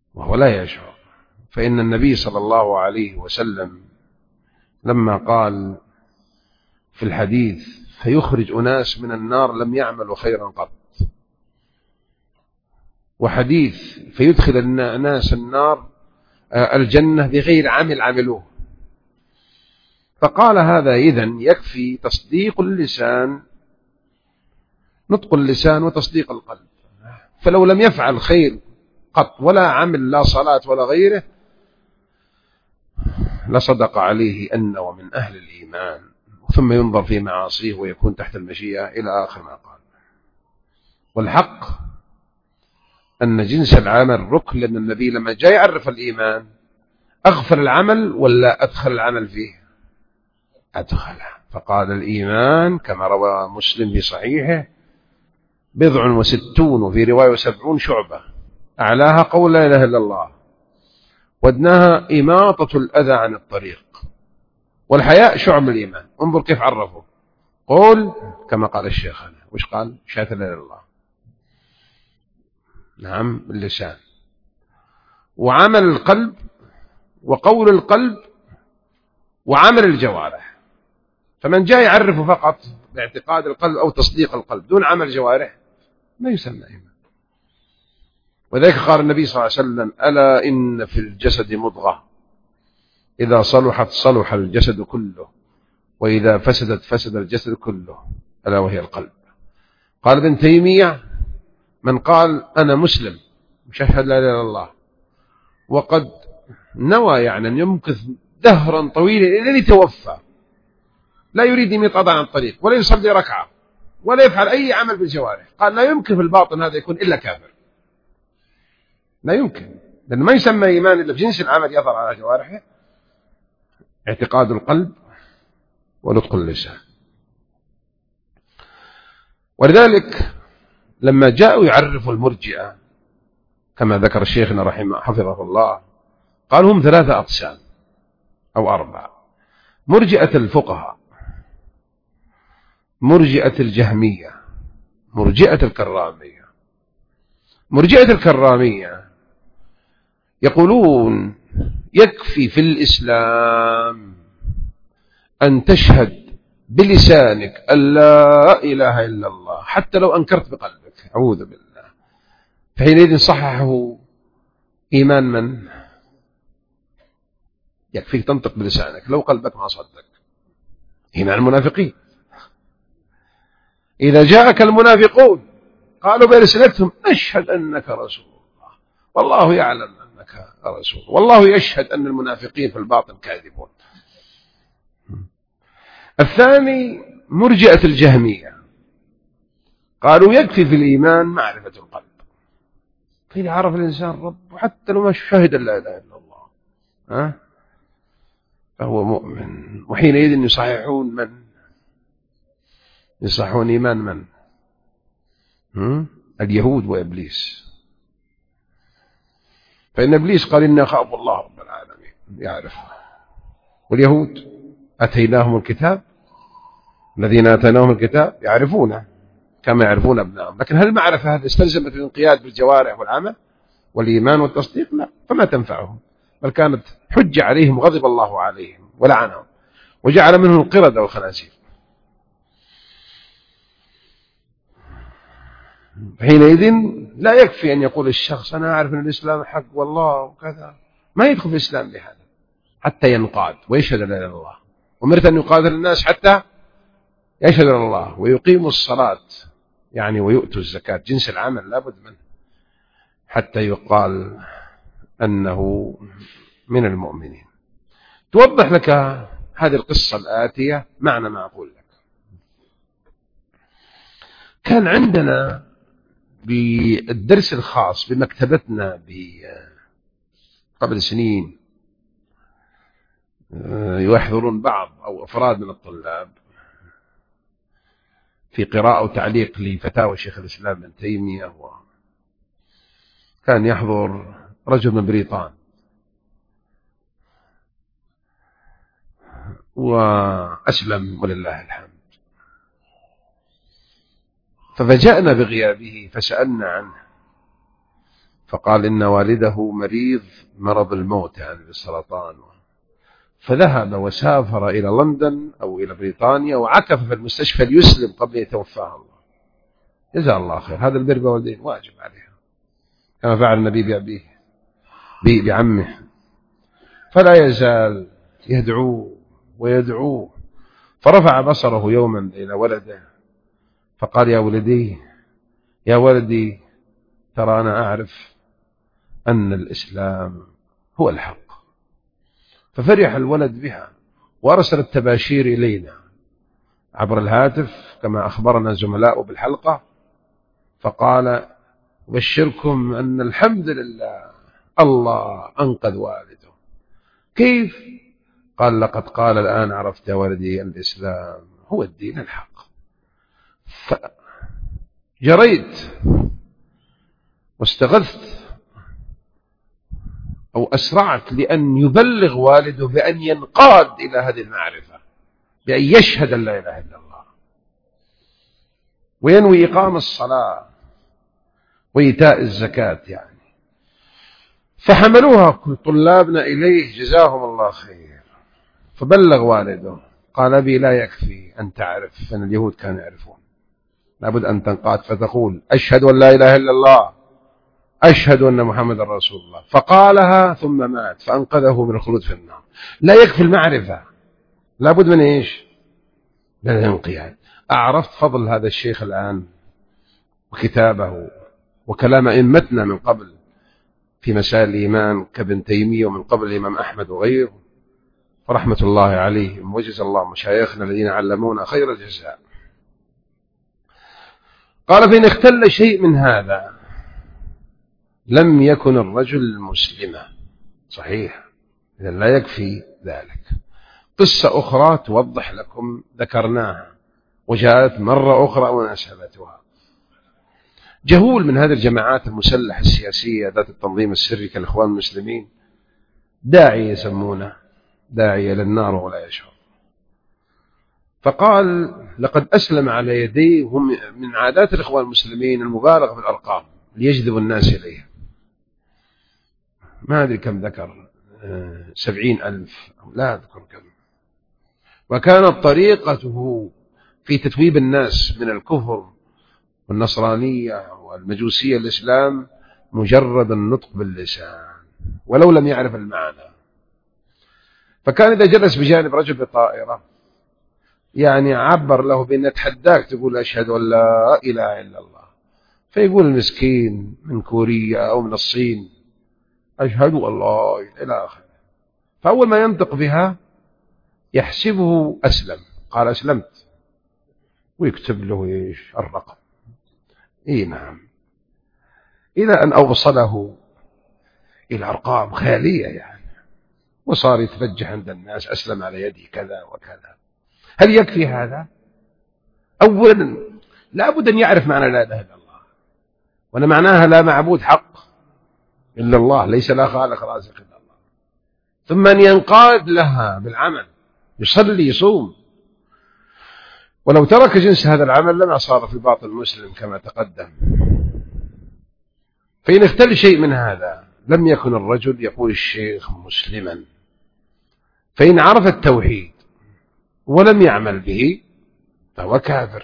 S1: وهو لا يشعر. فإن النبي صلى الله عليه وسلم لما قال في الحديث فيخرج أناس من النار لم يعملوا خيرا قط، وحديث فيدخل الناس الجنة بغير عمل عملوه، فقال هذا إذن يكفي تصديق اللسان، نطق اللسان وتصديق القلب. فلو لم يفعل خير قط ولا عمل لا صلاة ولا غيره لصدق عليه أنه من أهل الإيمان، ثم ينظر في معاصيه ويكون تحت المشيئة إلى آخر ما قال. والحق أن جنس العمل ركن، لأن النبي لما جاء يعرف الإيمان أغفل العمل ولا أدخل العمل فيه؟ أدخله. فقال الإيمان كما روى مسلم في صحيحه 60 وفي رواية 70 شعبة، أعلاها قول لا إله إلا الله، وادناها إماطة الأذى عن الطريق، والحياء شعب الإيمان. انظر كيف عرفه، قول كما قال الشيخ هنا، وش قال؟ شهادة لا إله إلا الله، نعم اللسان، وعمل القلب وقول القلب وعمل الجوارح. فمن جاء يعرفه فقط باعتقاد القلب أو تصديق القلب دون عمل الجوارح ما يسمى إيمان. وذلك قال النبي صلى الله عليه وسلم ألا إن في الجسد مضغة إذا صلحت صلح الجسد كله وإذا فسدت فسد الجسد كله ألا وهي القلب. قال ابن تيمية من قال أنا مسلم مشهد لا إله إلا الله وقد نوى يعني أن يمكث دهرا طويلا إلى أن يتوفى لا يريد أن ينقطع عن الطريق ولا يصلي ركعة ولا يفعل أي عمل بالجوارح، قال لا يمكن في الباطن هذا يكون إلا كافر، لا يمكن، لأنه ما يسمى إيمان إلا بجنس العمل يظهر على جوارحه، اعتقاد القلب ونطق اللسان. ولذلك لما جاءوا يعرفوا المرجئة كما ذكر الشيخنا رحمه حفظه الله قال هم 3 أقسام أو 4: مرجئة الفقهاء، مرجئة الجهمية، مرجئة الكرامية. مرجئة الكرامية يقولون يكفي في الإسلام أن تشهد بلسانك أن لا إله إلا الله حتى لو أنكرت بقلبك، أعوذ بالله، فحينئذ صححه إيمان من؟ يكفيك تنطق بلسانك لو قلبك ما صدق، إيمان المنافقين. إذا جاءك المنافقون قالوا بألسنتهم أشهد أنك رسول الله والله يعلم أنك رسول، والله يشهد أن المنافقين في الباطن كاذبون. الثاني مرجئة الجهمية قالوا يكفي في الإيمان معرفة القلب، فإذا عرف الإنسان رب حتى لو ما شهد لا إله إلا الله فهو مؤمن. وحينئذ يصححون من؟ يصححون إيمان من؟ اليهود وإبليس. فإن إبليس قال إني أخاف الله رب العالمين يعرف، واليهود أتيناهم الكتاب، الذين أتيناهم الكتاب يعرفونه كما يعرفون أبنائهم، لكن هل المعرفة هذه استلزمت الانقياد بالجوارح والعمل والإيمان والتصديق؟ لا، فما تنفعهم، بل كانت حجة عليهم غضب الله عليهم ولعنهم وجعل منهم القردة والخنازير. حينئذ لا يكفي أن يقول الشخص أنا أعرف أن الإسلام حق والله وكذا، ما يدخل في الإسلام بهذا حتى ينقاد ويشهد لا إله إلا الله. أمرت أن يقاتل الناس حتى يشهد إلا الله ويقيموا الصلاة يعني ويؤتوا الزكاة، جنس العمل لابد منه حتى يقال أنه من المؤمنين. توضح لك هذه القصة الآتية معنى ما أقول لك. كان عندنا بالدرس الخاص بمكتبتنا قبل سنين يحضرون بعض أو أفراد من الطلاب في قراءة وتعليق لفتاوى شيخ الإسلام ابن تيمية، كان يحضر رجل من بريطان وأسلم ولله الحمد، ففجأنا بغيابه فسألنا عنه فقال إن والده مريض مرض الموت يعني بالسرطان، فذهب وسافر إلى لندن أو إلى بريطانيا وعكف في المستشفى ليسلم قبل يتوفاه الله. جزاه الله خير. هذا البر بوالدين واجب عليها كما فعل النبي بأبيه بعمه. فلا يزال يدعو ويدعو. فرفع بصره يوما إلى ولده فقال يا ولدي ترى أنا أعرف أن الإسلام هو الحق. ففرح الولد بها وأرسل التباشير إلينا عبر الهاتف كما أخبرنا زملاء بالحلقة، فقال أبشركم أن الحمد لله الله أنقذ والده. كيف؟ قال لقد قال الآن عرفت يا ولدي أن الإسلام هو الدين الحق. فجريت واستغثت أو أسرعت لأن يبلغ والده بأن ينقاد إلى هذه المعرفة، بأن يشهد أن لا إله إلا الله وينوي إقام الصلاة وإيتاء الزكاة يعني. فحملوها طلابنا إليه جزاهم الله خير. فبلغ والده قال أبي لا يكفي أن تعرف أن اليهود كانوا يعرفون، لابد أن تنقاد فتقول أشهد أن لا إله إلا الله أشهد أن محمد رسول الله. فقالها ثم مات فأنقذه من الخلود في النار. لا يكفي المعرفة، لابد من إيش؟ من الانقياد. أعرفت فضل هذا الشيخ الآن وكتابه وكلام أئمتنا من قبل في مسائل الإيمان كابن تيمية ومن قبل الإمام أحمد وغيره، فرحمة الله عليهم وجزا الله مشايخنا الذين علمونا خير الجزاء. قال فإن اختل شيء من هذا لم يكن الرجل مسلما. صحيح، إذن لا يكفي ذلك. قصة أخرى توضح لكم ذكرناها وجاءت مرة أخرى مناسبتها. جهول من هذه الجماعات المسلحة السياسية ذات التنظيم السري كالإخوان المسلمين داعي يسمونه داعي للنار ولا يشعر. فقال لقد أسلم على يديه. هم من عادات الإخوان المسلمين المبالغة في الأرقام ليجذبوا الناس إليه. ما أدري كم ذكر 70,000 أو لا أذكر كم. وكانت طريقته في تتويب الناس من الكفر والنصرانية والمجوسية الإسلام مجرد النطق باللسان ولو لم يعرف المعنى. فكان إذا جلس بجانب رجل بطائرة يعني عبر له بأن أتحداك تقول أشهد أن لا إله إلا الله، فيقول المسكين من كوريا أو من الصين أشهد أن لا إله إلى آخره. فأول ما ينطق بها يحسبه أسلم، قال أسلمت، ويكتب له إيش الرقم. نعم، إلى أن أوصله إلى أرقام خيالية يعني، وصار يتفجح عند الناس أسلم على يدي كذا وكذا. هل يكفي هذا؟ أولا لابد أن يعرف معنى لا إله إلا الله، وأن معناها لا معبود حق إلا الله، ليس لا خالق رازق إلا الله. ثم أن ينقاد لها بالعمل، يصلي يصوم. ولو ترك جنس هذا العمل لما صار في باطن المسلم كما تقدم. فإن اختل شيء من هذا لم يكن الرجل يقول الشيخ مسلما. فإن عرف التوحيد ولم يعمل به فهو كافر.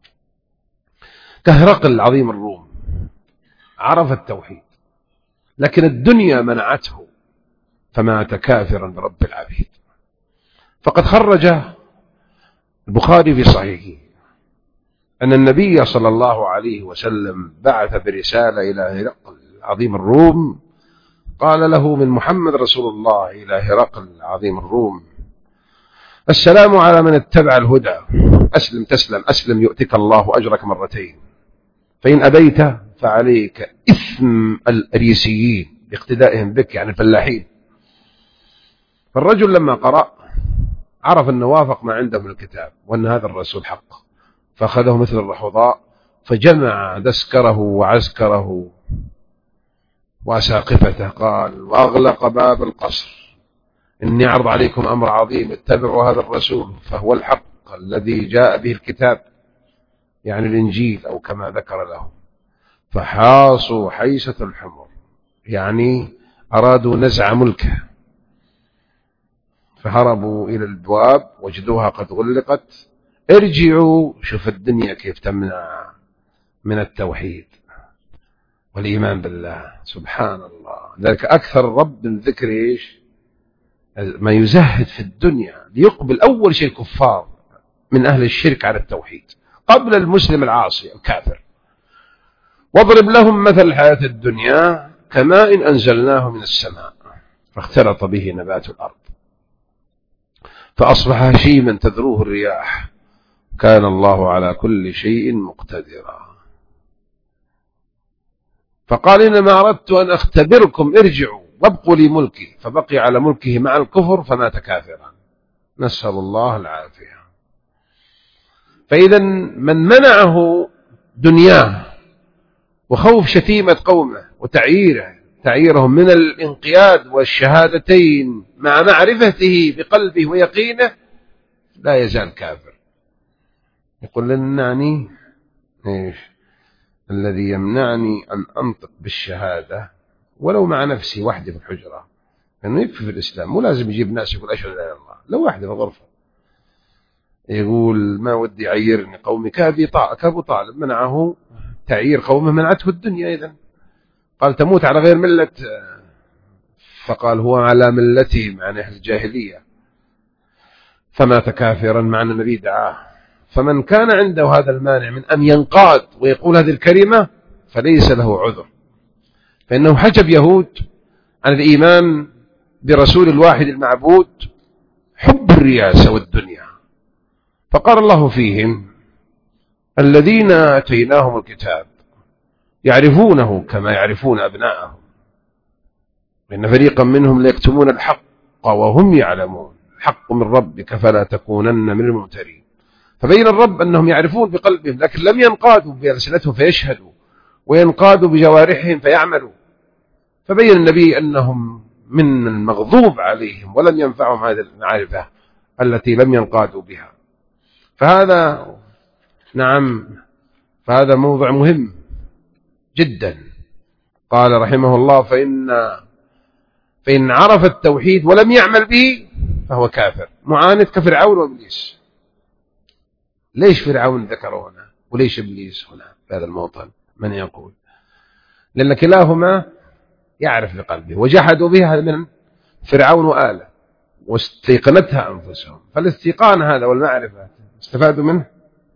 S1: كهرقل عظيم الروم عرف التوحيد لكن الدنيا منعته فمات كافرا برب العبيد. فقد خرج البخاري في صحيحه أن النبي صلى الله عليه وسلم بعث برسالة إلى هرقل عظيم الروم، قال له من محمد رسول الله إلى هرقل عظيم الروم: السلام على من اتبع الهدى، أسلم تسلم، أسلم يؤتك الله أجرك مرتين، فإن أبيت فعليك إثم الأريسيين باقتدائهم بك يعني الفلاحين. فالرجل لما قرأ عرف أنه وافق ما عنده من الكتاب وأن هذا الرسول حق، فأخذه مثل الرحضاء فجمع دسكره وعسكره وأساقفته، قال وأغلق باب القصر: إني أعرض عليكم أمر عظيم، اتبعوا هذا الرسول فهو الحق الذي جاء به الكتاب يعني الإنجيل أو كما ذكر له. فحاصوا حيسة الحمر يعني أرادوا نزع ملكه، فهربوا إلى الأبواب وجدوها قد غلقت. ارجعوا، شوف الدنيا كيف تمنع من التوحيد والإيمان بالله، سبحان الله. ذلك أكثر الرب من ذكر إيش؟ ما يزهد في الدنيا، ليقبل أول شيء الكفار من أهل الشرك على التوحيد قبل المسلم العاصي الكافر. واضرب لهم مثل الحياة الدنيا كماء إن أنزلناه من السماء فاختلط به نبات الأرض فأصبح هشيما تذروه الرياح كان الله على كل شيء مقتدرا. فقال إنما أردت أن أختبركم، ارجعوا وابقوا لي ملكي، فبقي على ملكه مع الكفر فمات كافرا، نسأل الله العافية. فإذا من منعه دنياه وخوف شتيمة قومه وتعييرهم من الانقياد والشهادتين مع معرفته بقلبه ويقينه لا يزال كافر. يقول لنعني إيش الذي يمنعني أن أنطق بالشهادة ولو مع نفسي وحدي في الحجرة، لأنه يكفي في الإسلام، مو لازم يجيب ناس يقول أشهد لا إله إلا الله، لو وحدي في الغرفة يقول ما ودي يعيرني قومي كأبو طالب منعه تعيير قومه، منعته الدنيا. إذن قال تموت على غير ملة، فقال هو على ملتهم عن أهل الجاهلية، فمات كافرا مع أن النبي دعاه. فمن كان عنده هذا المانع من أن ينقاد ويقول هذه الكلمة فليس له عذر، فإنه حجب يهود عن الإيمان برسول الواحد المعبود حب الرياسة والدنيا. فقال الله فيهم الذين آتيناهم الكتاب يعرفونه كما يعرفون أبناءهم إن فريقا منهم ليكتمون الحق وهم يعلمون حق من ربك فلا تكونن من الممترين. فبين الرب أنهم يعرفون بقلبهم لكن لم ينقادوا بألسنتهم فيشهدوا وينقادوا بجوارحهم فيعملوا. فبين النبي أنهم من المغضوب عليهم ولم ينفعهم هذه المعرفة التي لم ينقادوا بها. فهذا فهذا موضوع مهم جدا. قال رحمه الله فإن عرف التوحيد ولم يعمل به فهو كافر معاند كفرعون وإبليس. ليش فرعون ذكره هنا وليش إبليس هنا في هذا الموطن؟ من يقول؟ لأن كلاهما يعرف بقلبه وجحدوا بها من فرعون وآله واستيقنتها أنفسهم، فالاستيقان هذا والمعرفة استفادوا منه.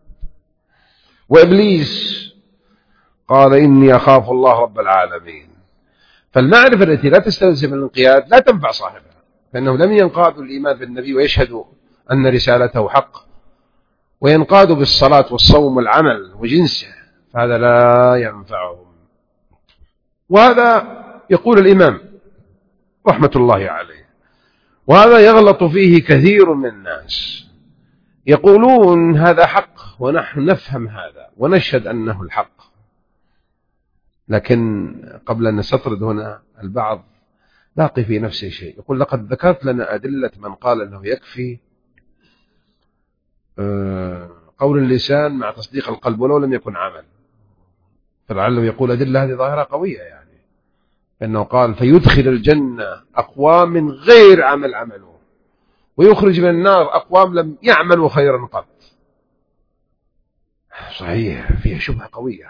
S1: وإبليس قال إني أخاف الله رب العالمين. فالمعرفة التي لا تستلزم الانقياد لا تنفع صاحبها، فإنهم لم ينقادوا الإيمان بالنبي ويشهدوا أن رسالته حق وينقادوا بالصلاة والصوم والعمل وجنسه، فهذا لا ينفعهم. وهذا يقول الإمام رحمة الله عليه، وهذا يغلط فيه كثير من الناس، يقولون هذا حق ونحن نفهم هذا ونشهد أنه الحق. لكن قبل أن نستطرد هنا البعض لاقي في نفسه شيء، يقول لقد ذكرت لنا أدلة من قال أنه يكفي قول اللسان مع تصديق القلب ولو لم يكن عمل، فلعله يقول أدلة هذه ظاهرة قوية، يعني أنه قال فيدخل الجنة أقوام من غير عمل عمله ويخرج من النار أقوام لم يعملوا خيرا قط. صحيح فيها شبهة قوية،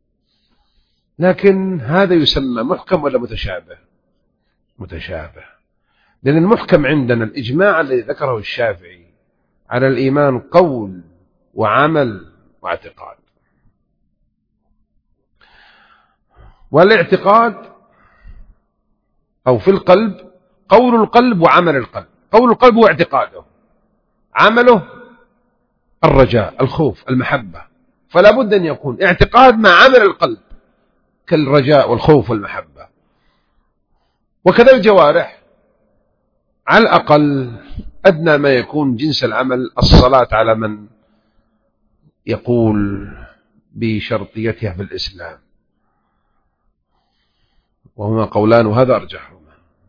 S1: لكن هذا يسمى محكم ولا متشابه؟ متشابه، لأن المحكم عندنا الإجماع الذي ذكره الشافعي على الإيمان قول وعمل واعتقاد. والاعتقاد أو في القلب قول القلب وعمل القلب. قول القلب هو اعتقاده، عمله الرجاء الخوف المحبة، فلا بد أن يكون اعتقاد مع عمل القلب كالرجاء والخوف والمحبة. وكذا الجوارح على الأقل أدنى ما يكون جنس العمل الصلاة على من يقول بشرطيتها في الإسلام، وهما قولان وهذا أرجحهما.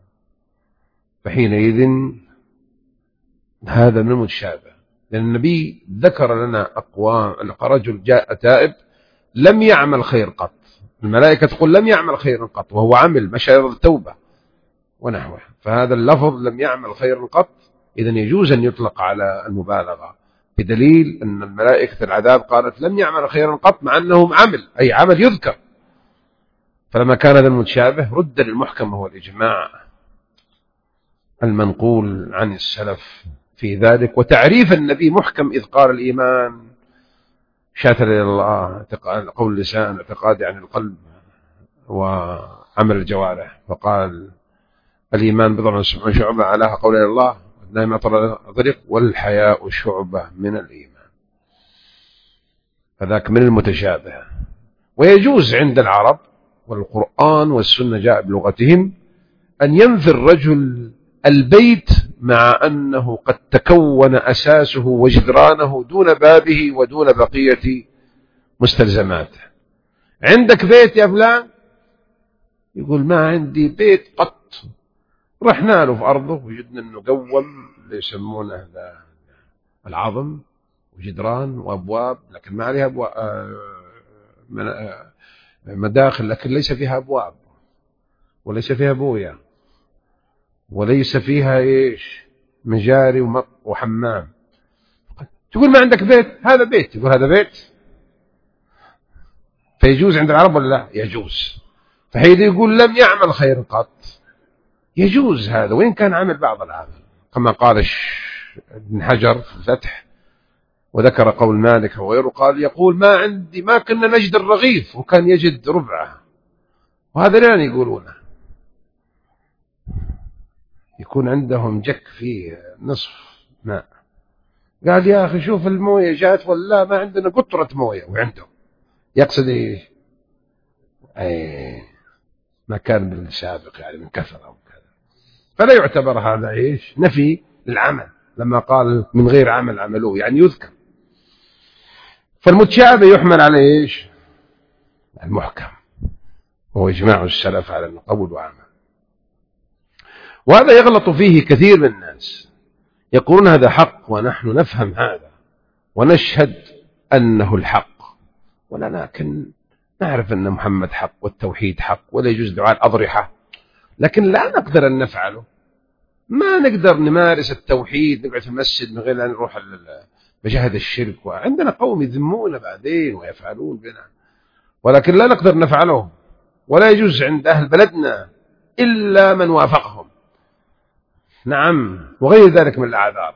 S1: فحينئذ هذا من المتشابه، لأن النبي ذكر لنا أقوام، رجل جاء تائب لم يعمل خير قط الملائكة تقول لم يعمل خيرا قط، وهو عمل مشى إلى التوبة ونحوه. فهذا اللفظ لم يعمل خيرا قط إذن يجوز أن يطلق على المبالغة، بدليل أن الملائكة العذاب قالت لم يعمل خيرا قط، مع أنه عمل، أي عمل يذكر. فلما كان هذا المتشابه رد للمحكم، وهو الإجماع المنقول عن السلف في ذلك. وتعريف النبي محكم إذ قال الإيمان شاتر إلى الله، قول اللسان، اعتقاد عن القلب، وعمل الجوارح. فقال الإيمان بضع وسبعون شعبة، علاها قول إلى الله نايم طريق، والحياء شعبة من الإيمان. فذاك من المتشابه. ويجوز عند العرب، والقرآن والسنة جاء بلغتهم، أن ينفي الرجل البيت مع أنه قد تكون أساسه وجدرانه دون بابه ودون بقية مستلزماته. عندك بيت يا فلان؟ يقول ما عندي بيت قط. رحنا له في أرضه وجدنا أنه قوم اللي يسمونه العظم، وجدران وأبواب، لكن ما عليها مداخل، لكن ليس فيها أبواب، وليس فيها بوية، وليس فيها إيش مجاري وحمام. تقول ما عندك بيت؟ هذا بيت. يقول هذا بيت. فيجوز عند العرب ولا لا؟ يجوز. فحين يقول لم يعمل خير قط، يجوز هذا وإن كان عمل بعض العمل، كما قال ابن حجر في الفتح، وذكر قول مالك وغيره، قال يقول ما كنا نجد الرغيف وكان يجد ربعه. وهذا لان يقولونه يكون عندهم جك فيه نصف ماء. قال يا أخي شوف الموية جات ولا ما عندنا قطرة موية، وعنده يقصد إيه؟ ما كان بالسابق يعني من كثرة أو كذا. فلا يعتبر هذا إيش نفي للعمل، لما قال من غير عمل عملوه يعني يذكر. فالمتشابه يحمل على إيش؟ المحكم، وهو إجماع السلف على القول وعمل. وهذا يغلط فيه كثير من الناس، يقولون هذا حق ونحن نفهم هذا ونشهد أنه الحق، ولكن نعرف أن محمد حق والتوحيد حق ولا يجوز دعاء الأضرحة، لكن لا نقدر أن نفعله. ما نقدر نمارس التوحيد نقعد في المسجد من غير أن نروح مشاهد الشرك، وعندنا قوم يذمون بعدين ويفعلون بنا، ولكن لا نقدر نفعله، ولا يجوز عند أهل بلدنا إلا من وافقهم. نعم، وغير ذلك من الأعذار.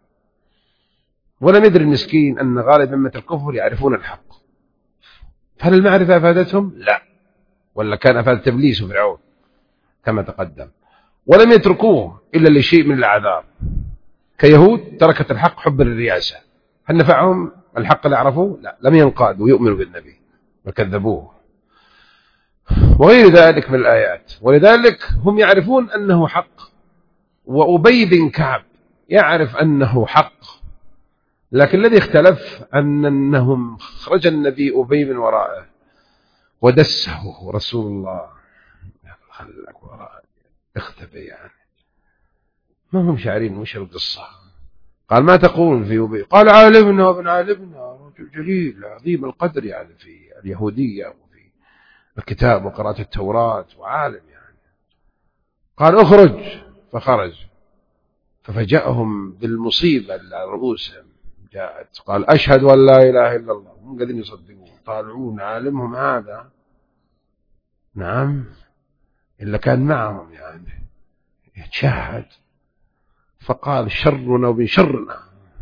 S1: ولم يدري المسكين أن غالب أمة الكفر يعرفون الحق. هل المعرفة أفادتهم؟ لا، ولا كان أفادت إبليس وفرعون كما تقدم. ولم يتركوه إلا لشيء من الأعذار، كيهود تركت الحق حبا للرياسة. هل نفعهم الحق اللي عرفوه؟ لا، لم ينقادوا ويؤمنوا بالنبي وكذبوه، وغير ذلك من الآيات. ولذلك هم يعرفون أنه حق، وأبي بن كعب يعرف أنه حق، لكن الذي اختلف أنهم خرج النبي أبي من ورائه ودسه رسول الله، خلك وراء اختفي، يعني ما هم شاعرين وش القصة. قال ما تقول في أبي؟ قال عالمنا وابن عالمنا، رجل جليل عظيم القدر يعني في اليهودية وفي الكتاب وقراءة التوراة وعالم يعني. قال اخرج، فخرج ففجأهم بالمصيبة اللي على رؤوسهم جاءت. قال أشهد أن لا إله إلا الله. هم قاعدين يصدقون، طالعون عالمهم هذا، نعم، إلا كان معهم يعني يتشهد. فقال شرنا وبن شرنا.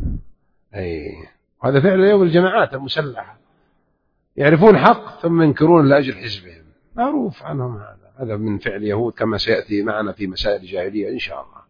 S1: هذا فعل يوم الجماعات المسلحة، يعرفون حق ثم ينكرون لأجل حزبهم، معروف عنهم هذا من فعل يهود كما سيأتي معنا في مسائل الجاهلية إن شاء الله.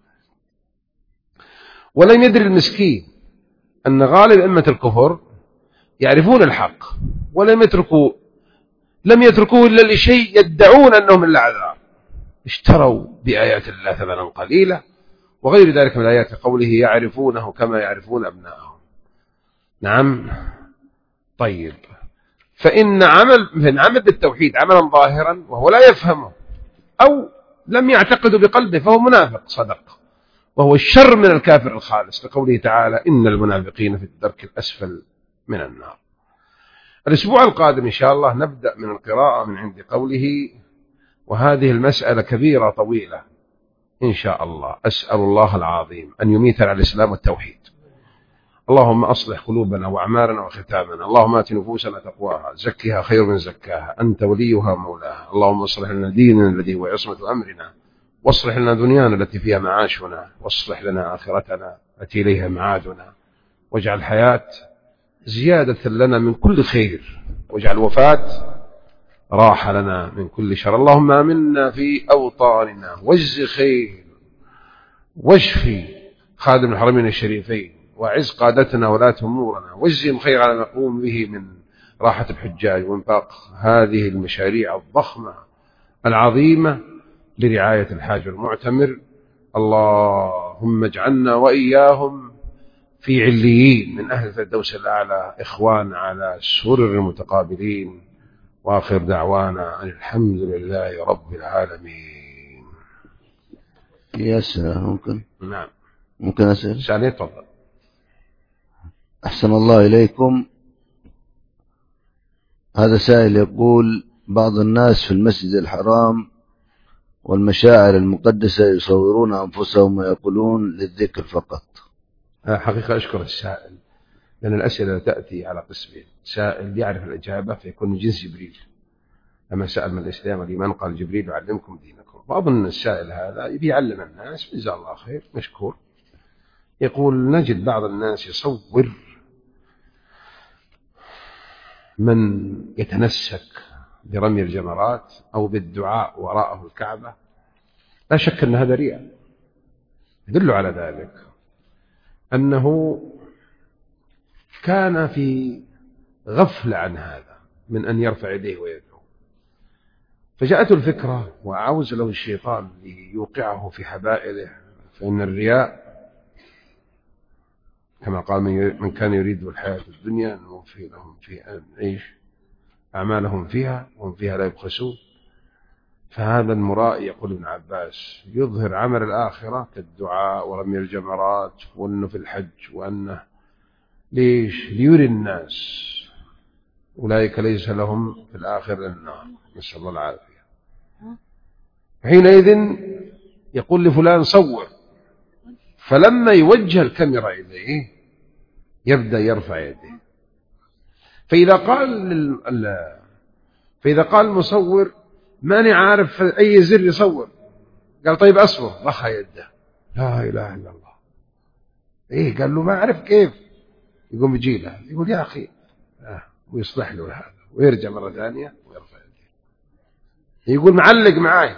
S1: ولم يدري المسكين أن غالب أمة الكفر يعرفون الحق ولم يتركوه إلا لشيء يدعون أنهم الأعذار، اشتروا بآيات الله ثمنا قليلا، وغير ذلك من الآيات قوله يعرفونه كما يعرفون أبناءهم. نعم. طيب، فإن عمل بالتوحيد عملا ظاهرا وهو لا يفهمه أو لم يعتقد بقلبه فهو منافق صدق، وهو الشر من الكافر الخالص، لقوله تعالى إن المنافقين في الدرك الأسفل من النار. الأسبوع القادم إن شاء الله نبدأ من القراءة من عند قوله: وهذه المسألة كبيرة طويلة إن شاء الله. أسأل الله العظيم أن يميتنا على الإسلام والتوحيد. اللهم أصلح قلوبنا وأعمالنا وختامنا. اللهم آت نفوسنا تقواها، زكها خير من زكاها، أنت وليها مولاها. اللهم اصلح لنا ديننا الذي هو عصمة أمرنا، واصلح لنا دنيانا التي فيها معاشنا، واصلح لنا آخرتنا التي إليها معادنا، واجعل الحياة زيادة لنا من كل خير، واجعل الوفاة راحة لنا من كل شر. اللهم آمنا في أوطاننا، واجز خير، واشفي خادم الحرمين الشريفين، وعز قادتنا ولاة أمورنا، واجزهم خير على ما نقوم به من راحة الحجاج وانفاق هذه المشاريع الضخمة العظيمة لرعاية الحاج المعتمر. اللهم اجعلنا وإياهم في عليين من أهل الفردوس الأعلى، إخوان على سرر متقابلين. وآخر دعوانا أن الحمد لله رب العالمين.
S2: يسأل ممكن؟
S1: نعم
S2: ممكن أسأل؟
S1: سألني تفضل.
S2: أحسن الله إليكم. هذا سائل يقول: بعض الناس في المسجد الحرام والمشاعر المقدسة يصورون أنفسهم ويقولون للذكر فقط.
S1: حقيقة أشكر السائل، لأن الأسئلة تأتي على قسمين: سائل يعرف الإجابة فيكون من جنس جبريل، لما سأل من الإسلام والإيمان قال جبريل يعلمكم دينكم. وأظن السائل هذا يبي يعلم الناس، جزاه الله خير، مشكور. يقول: نجد بعض الناس يصور من يتنسك برمي الجمرات أو بالدعاء وراءه الكعبة. لا شك أن هذا رياء. يدل على ذلك أنه كان في غفلة عن هذا من أن يرفع يديه ويدعو، فجاءته الفكرة وعاوز له الشيطان ليوقعه في حبائله. فإن الرياء كما قال: من كان يريد الحياة الدنيا نوفي لهم في أعمالهم فيها وهم فيها لا يبخسون. فهذا المرائي، يقول ابن عباس، يظهر عمل الآخرة كالدعاء ورمي الجمرات وأنه في الحج، وأنه ليش؟ ليري الناس أولئك ليس لهم في الآخرة النار، نسأل الله العافية. حينئذ يقول لفلان صور، فلما يوجه الكاميرا إليه يبدأ يرفع يديه. فإذا قال المصور: ماني عارف أي زر يصور، قال: طيب أصبر، رخى يده، لا إله إلا الله. قال له: ما أعرف كيف. يقوم يجي له يقول: يا أخي، ويصلح له هذا ويرجع مرة ثانية ويرفع يده. يقول: معلق معاي،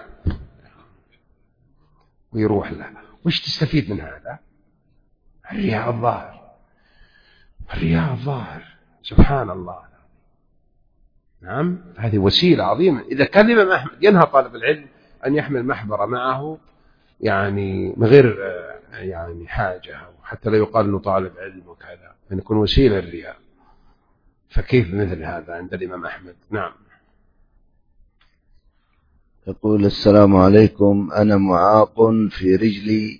S1: ويروح له. وش تستفيد من هذا؟ الرياء الظاهر، الرياء الظاهر، سبحان الله. نعم، هذه وسيلة عظيمة. إذا كان الإمام أحمد ينهى طالب العلم أن يحمل محبرة معه، يعني من غير يعني حاجة، حتى لا يقال أنه طالب علم وكذا، أن يكون وسيلة للرياء، فكيف مثل هذا عند الإمام أحمد؟ نعم.
S2: يقول: السلام عليكم، أنا معاق في رجلي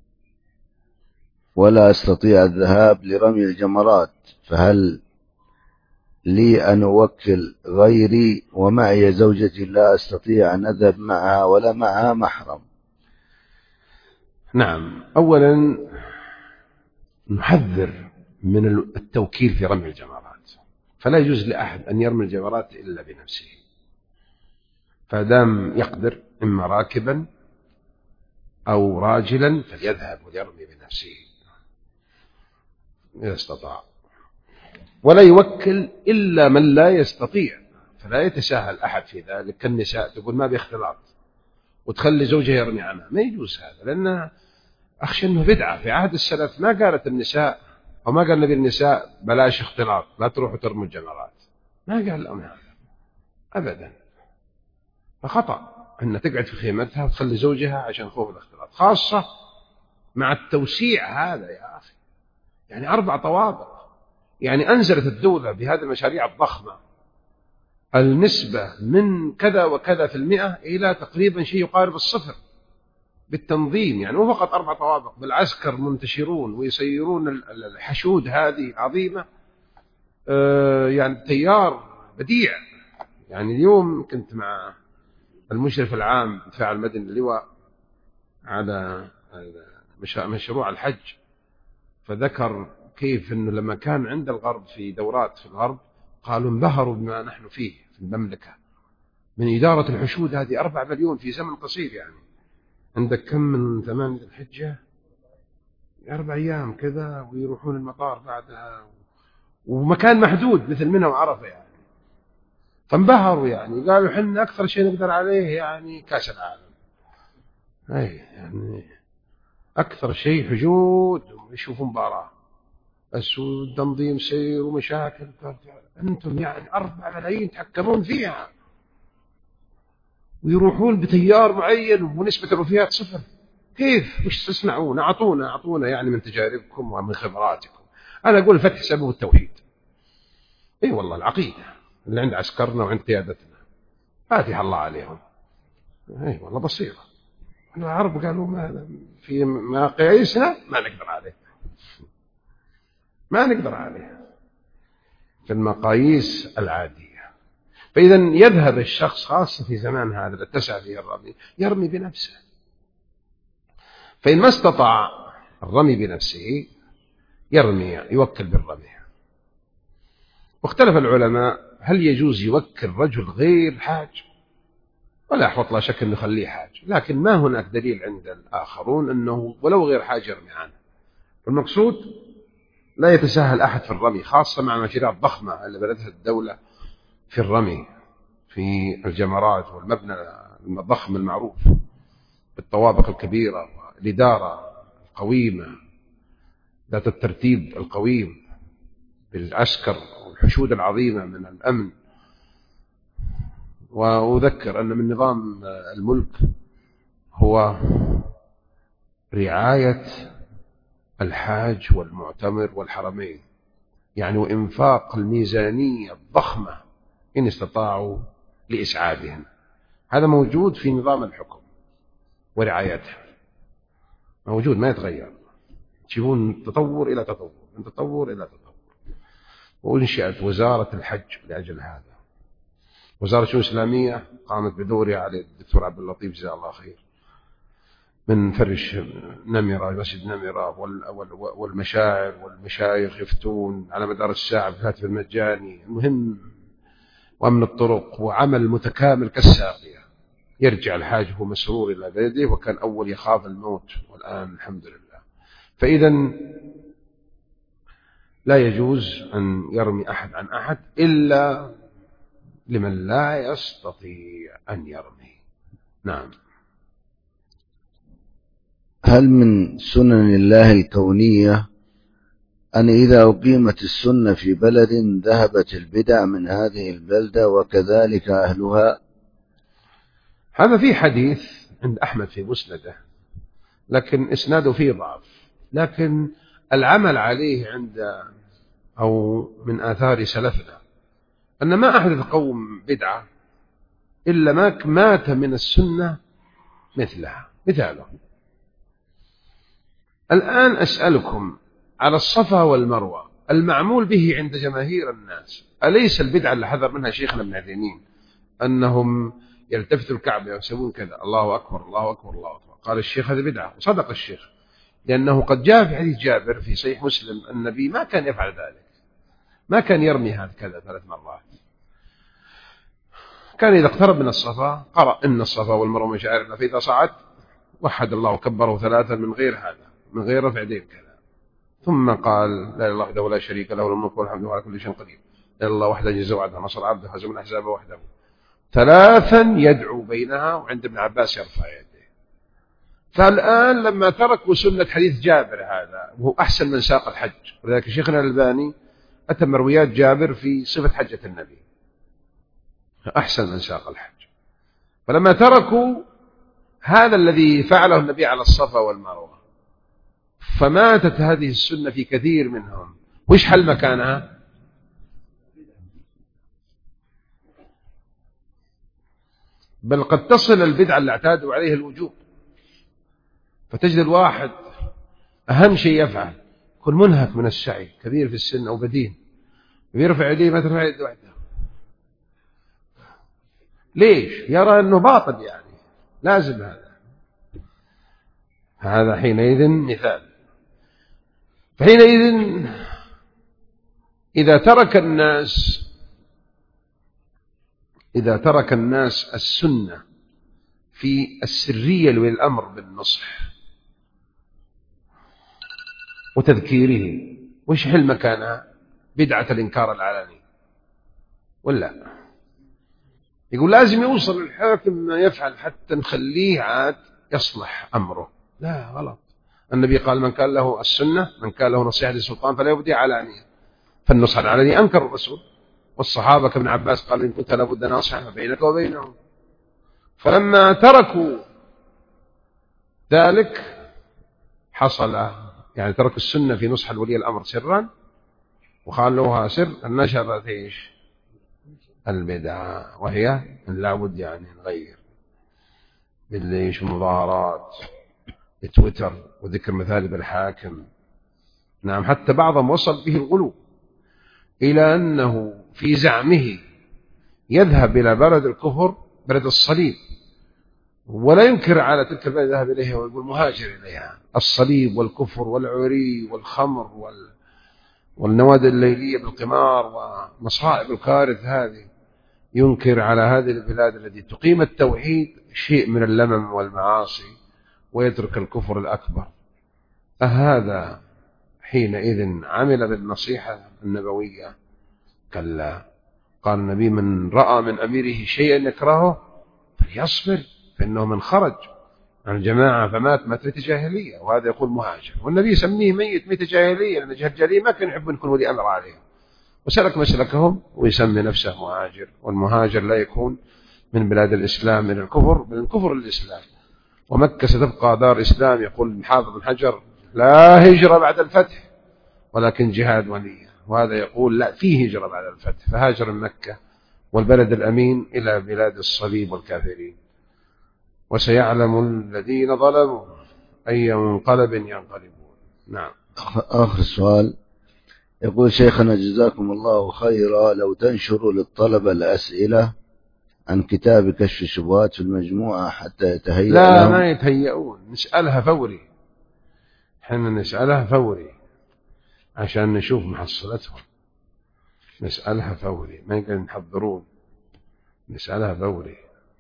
S2: ولا أستطيع الذهاب لرمي الجمرات، فهل لي أن أوكل غيري؟ ومعي زوجتي لا أستطيع أن أذهب معها ولا معها محرم.
S1: نعم، أولا نحذر من التوكيل في رمي الجمرات، فلا يجوز لأحد أن يرمي الجمرات إلا بنفسه، فدام يقدر إما راكبا أو راجلا فليذهب وليرمي بنفسه إذا استطاع، ولا يوكل إلا من لا يستطيع، فلا يتساهل أحد في ذلك. كالنساء تقول: ما باختلاط، وتخلي زوجها يرمي عنها، ما يجوز هذا، لأن أخشى أنه بدعة. في عهد السلف ما قالت النساء، أو ما قال النبي النساء بلاش اختلاط، لا تروحوا ترموا الجمرات، ما قال لهم هذا أبدا. فخطأ أن تقعد في خيمتها وتخلي زوجها عشان خوف الاختلاط، خاصة مع التوسيع هذا يا أخي. يعني 4 طوابق، يعني أنزلت الدولة بهذه المشاريع الضخمة النسبة من كذا وكذا في المئة إلى تقريبا شيء يقارب الصفر بالتنظيم. يعني مو فقط 4 طوابق، بالعسكر منتشرون ويسيرون الحشود هذه العظيمة يعني تيار بديع. يعني اليوم كنت مع المشرف العام دفاع المدني اللواء على مشروع الحج، فذكر كيف أنه لما كان عند الغرب في دورات في الغرب قالوا انبهروا بما نحن فيه في المملكة من إدارة الحشود هذه 4 مليون في زمن قصير. يعني عندك كم من 8 الحجة 4 أيام كذا ويروحون المطار بعدها، ومكان محدود مثل منى وعرفة يعني. فانبهروا يعني قالوا حنا أكثر شيء نقدر عليه يعني كأس العالم. أي يعني أكثر شيء حشود ويشوفوا مباراة بس، والتنظيم سير ومشاكل. أنتم يعني 4 ملايين تحكمون فيها ويروحون بتيار معين ونسبة الوفيات 0. كيف؟ وش تصنعون؟ أعطونا يعني من تجاربكم ومن خبراتكم. أنا أقول فتح سبب التوحيد. إيه والله العقيدة اللي عند عسكرنا وعند قيادتنا فاتح الله عليهم. إيه والله بصيرة. العرب قالوا ما في مقاييسها ما نقدر عليه في المقاييس العادية. فإذا يذهب الشخص خاصة في زمان هذا اللي اتسع فيه الرمي يرمي بنفسه، فإن ما استطاع الرمي بنفسه يوكل بالرمي. واختلف العلماء هل يجوز يوكل رجل غير حاج، ولا أحوط لا شك أنه يخليه حاج، لكن ما هناك دليل عند الآخرون أنه ولو غير حاج يرمي عنه. المقصود لا يتساهل أحد في الرمي، خاصة مع المشاريع الضخمة اللي بلدها الدولة في الرمي في الجمرات والمبنى الضخم المعروف بالطوابق الكبيرة والإدارة القويمة ذات الترتيب القويم بالعسكر والحشود العظيمة من الأمن. وأذكر أن من نظام الملك هو رعاية الحاج والمعتمر والحرمين، يعني وإنفاق الميزانية الضخمة إن استطاعوا لإسعادهم. هذا موجود في نظام الحكم ورعايته، موجود ما يتغير. تشوفون تطور إلى تطور من تطور إلى تطور. وانشأت وزارة الحج لأجل هذا. وزارة الشؤون الإسلامية قامت بدورها على الدكتور عبد اللطيف جزاه الله خير، من فرش نمرة مسجد نمرة والمشاعر والمشايخ يفتون على مدار الساعة بالهاتف المجاني. المهم وأمن الطرق وعمل متكامل كالساقية. يرجع الحاج هو مسرور إلى بلده، وكان أول يخاف الموت والآن الحمد لله. فإذا لا يجوز أن يرمي أحد عن أحد إلا لمن لا يستطيع أن يرمي. نعم.
S2: هل من سنن الله الكونية أن إذا أقيمت السنة في بلد ذهبت البدع من هذه البلدة وكذلك أهلها؟
S1: هذا في حديث عند أحمد في مسنده، لكن إسناده فيه ضعف، لكن العمل عليه عند أو من آثار سلفنا أن ما أحدث قوم بدعة إلا ما مات من السنة مثاله. الآن أسألكم على الصفا والمروة المعمول به عند جماهير الناس، أليس البدعة اللي حذر منها شيخنا ابن عثيمين أنهم يلتفتوا الكعبة ويسوون كذا الله أكبر الله أكبر الله أكبر؟ قال الشيخ هذا بدعة، وصدق الشيخ، لأنه قد جاء في حديث جابر في صحيح مسلم النبي ما كان يفعل ذلك، ما كان يرمي هكذا 3 مرات. كان إذا اقترب من الصفا قرأ إن الصفا والمروة من شعائر الله، فإذا صعد وحد الله وكبره 3 من غير هذا، من غير رفع يدين كذا، ثم قال لا إله إلا الله وحده لا شريك له له الملك والحمد وعلى كل شيء قدير، لا إله إلا الله وحده جزى وعده نصر عبده هزم الأحزاب وحده، 3 يدعو بينها، وعند ابن عباس يرفع يده. فالآن لما تركوا سنة حديث جابر هذا وهو أحسن من ساق الحج، ولذلك شيخنا الألباني أتى مرويات جابر في صفة حجة النبي أحسن من ساق الحج، فلما تركوا هذا الذي فعله النبي على الصفا والمروة فماتت هذه السنة في كثير منهم. وش حل مكانها؟ بل قد تصل البدعة اللي اعتادوا عليها الوجوب، فتجد الواحد أهم شيء يفعل يكون منهك من السعي، كبير في السن أو بدين، ويرفع يديه ما ترفع يد واحدة. ليش؟ يرى أنه باطل يعني، لازم هذا حينئذ مثال. فحينئذ إذا ترك الناس السنة في السرية للأمر بالنصح وتذكيره، وش حل مكانها؟ بدعة الإنكار العلني ولا؟ يقول لازم يوصل الحاكم ما يفعل حتى نخليه عاد يصلح أمره. لا، غلط. النبي قال من كان له السنة، من كان له نصيحة للسلطان فلا يبدي علانية، فالنصح العلني أنكر الرسول. والصحابة كابن عباس قال إن كنت لابد ناصحا بينك وبينهم. فلما تركوا ذلك حصل يعني تركوا السنة في نصح الولي الأمر سرا وخالوها سر، نشرت ايش؟ البدعة، وهي ان لابد يعني نغير بالليش ومظاهرات تويتر وذكر مثالب الحاكم. نعم، حتى بعضهم وصل به الغلو إلى أنه في زعمه يذهب إلى بلد الكفر، بلد الصليب، ولا ينكر على تلك البلد ذهب إليها ويقول مهاجر إليها. الصليب والكفر والعري والخمر والنوادي الليلية بالقمار ومصائب الكارث هذه، ينكر على هذه البلاد التي تقيم التوحيد شيء من اللمم والمعاصي ويترك الكفر الأكبر. أهذا حينئذ عمل بالنصيحة النبوية؟ كلا. قال النبي من رأى من أميره شيئا يكرهه فليصبر، فإنه من خرج عن الجماعة فمات ماتة جاهلية، وهذا يقول مهاجر. والنبي يسميه ميت ميتة جاهلية، لأن الجاهلية ما كان يحب يكون ولي أمر عليهم، وسلك مسلكهم ويسمي نفسه مهاجر. والمهاجر لا يكون من بلاد الإسلام من الكفر، من الكفر للإسلام. ومكة ستبقى دار إسلام. يقول الحافظ بن حجر لا هجرة بعد الفتح ولكن جهاد ونية، وهذا يقول لا، فيه هجرة بعد الفتح، فهاجر من مكة والبلد الأمين إلى بلاد الصليب والكافرين. وسيعلم الذين ظلموا أي منقلب ينقلبون. نعم.
S2: آخر سؤال، يقول شيخنا جزاكم الله خيرا، لو تنشروا للطلبة الأسئلة عن كتاب كشف الشبهات في المجموعة حتى يتهيأ
S1: لا
S2: لهم.
S1: ما يتهيئون، نسألها فوري، حين نسألها فوري عشان نشوف محصلتهم. نسألها فوري، ما يمكن نحضرون، نسألها فوري.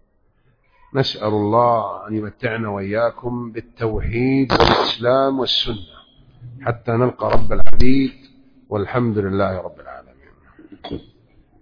S1: نسأل الله أن يمتعنا وإياكم بالتوحيد والإسلام والسنة حتى نلقى رب العبيد، والحمد لله رب العالمين.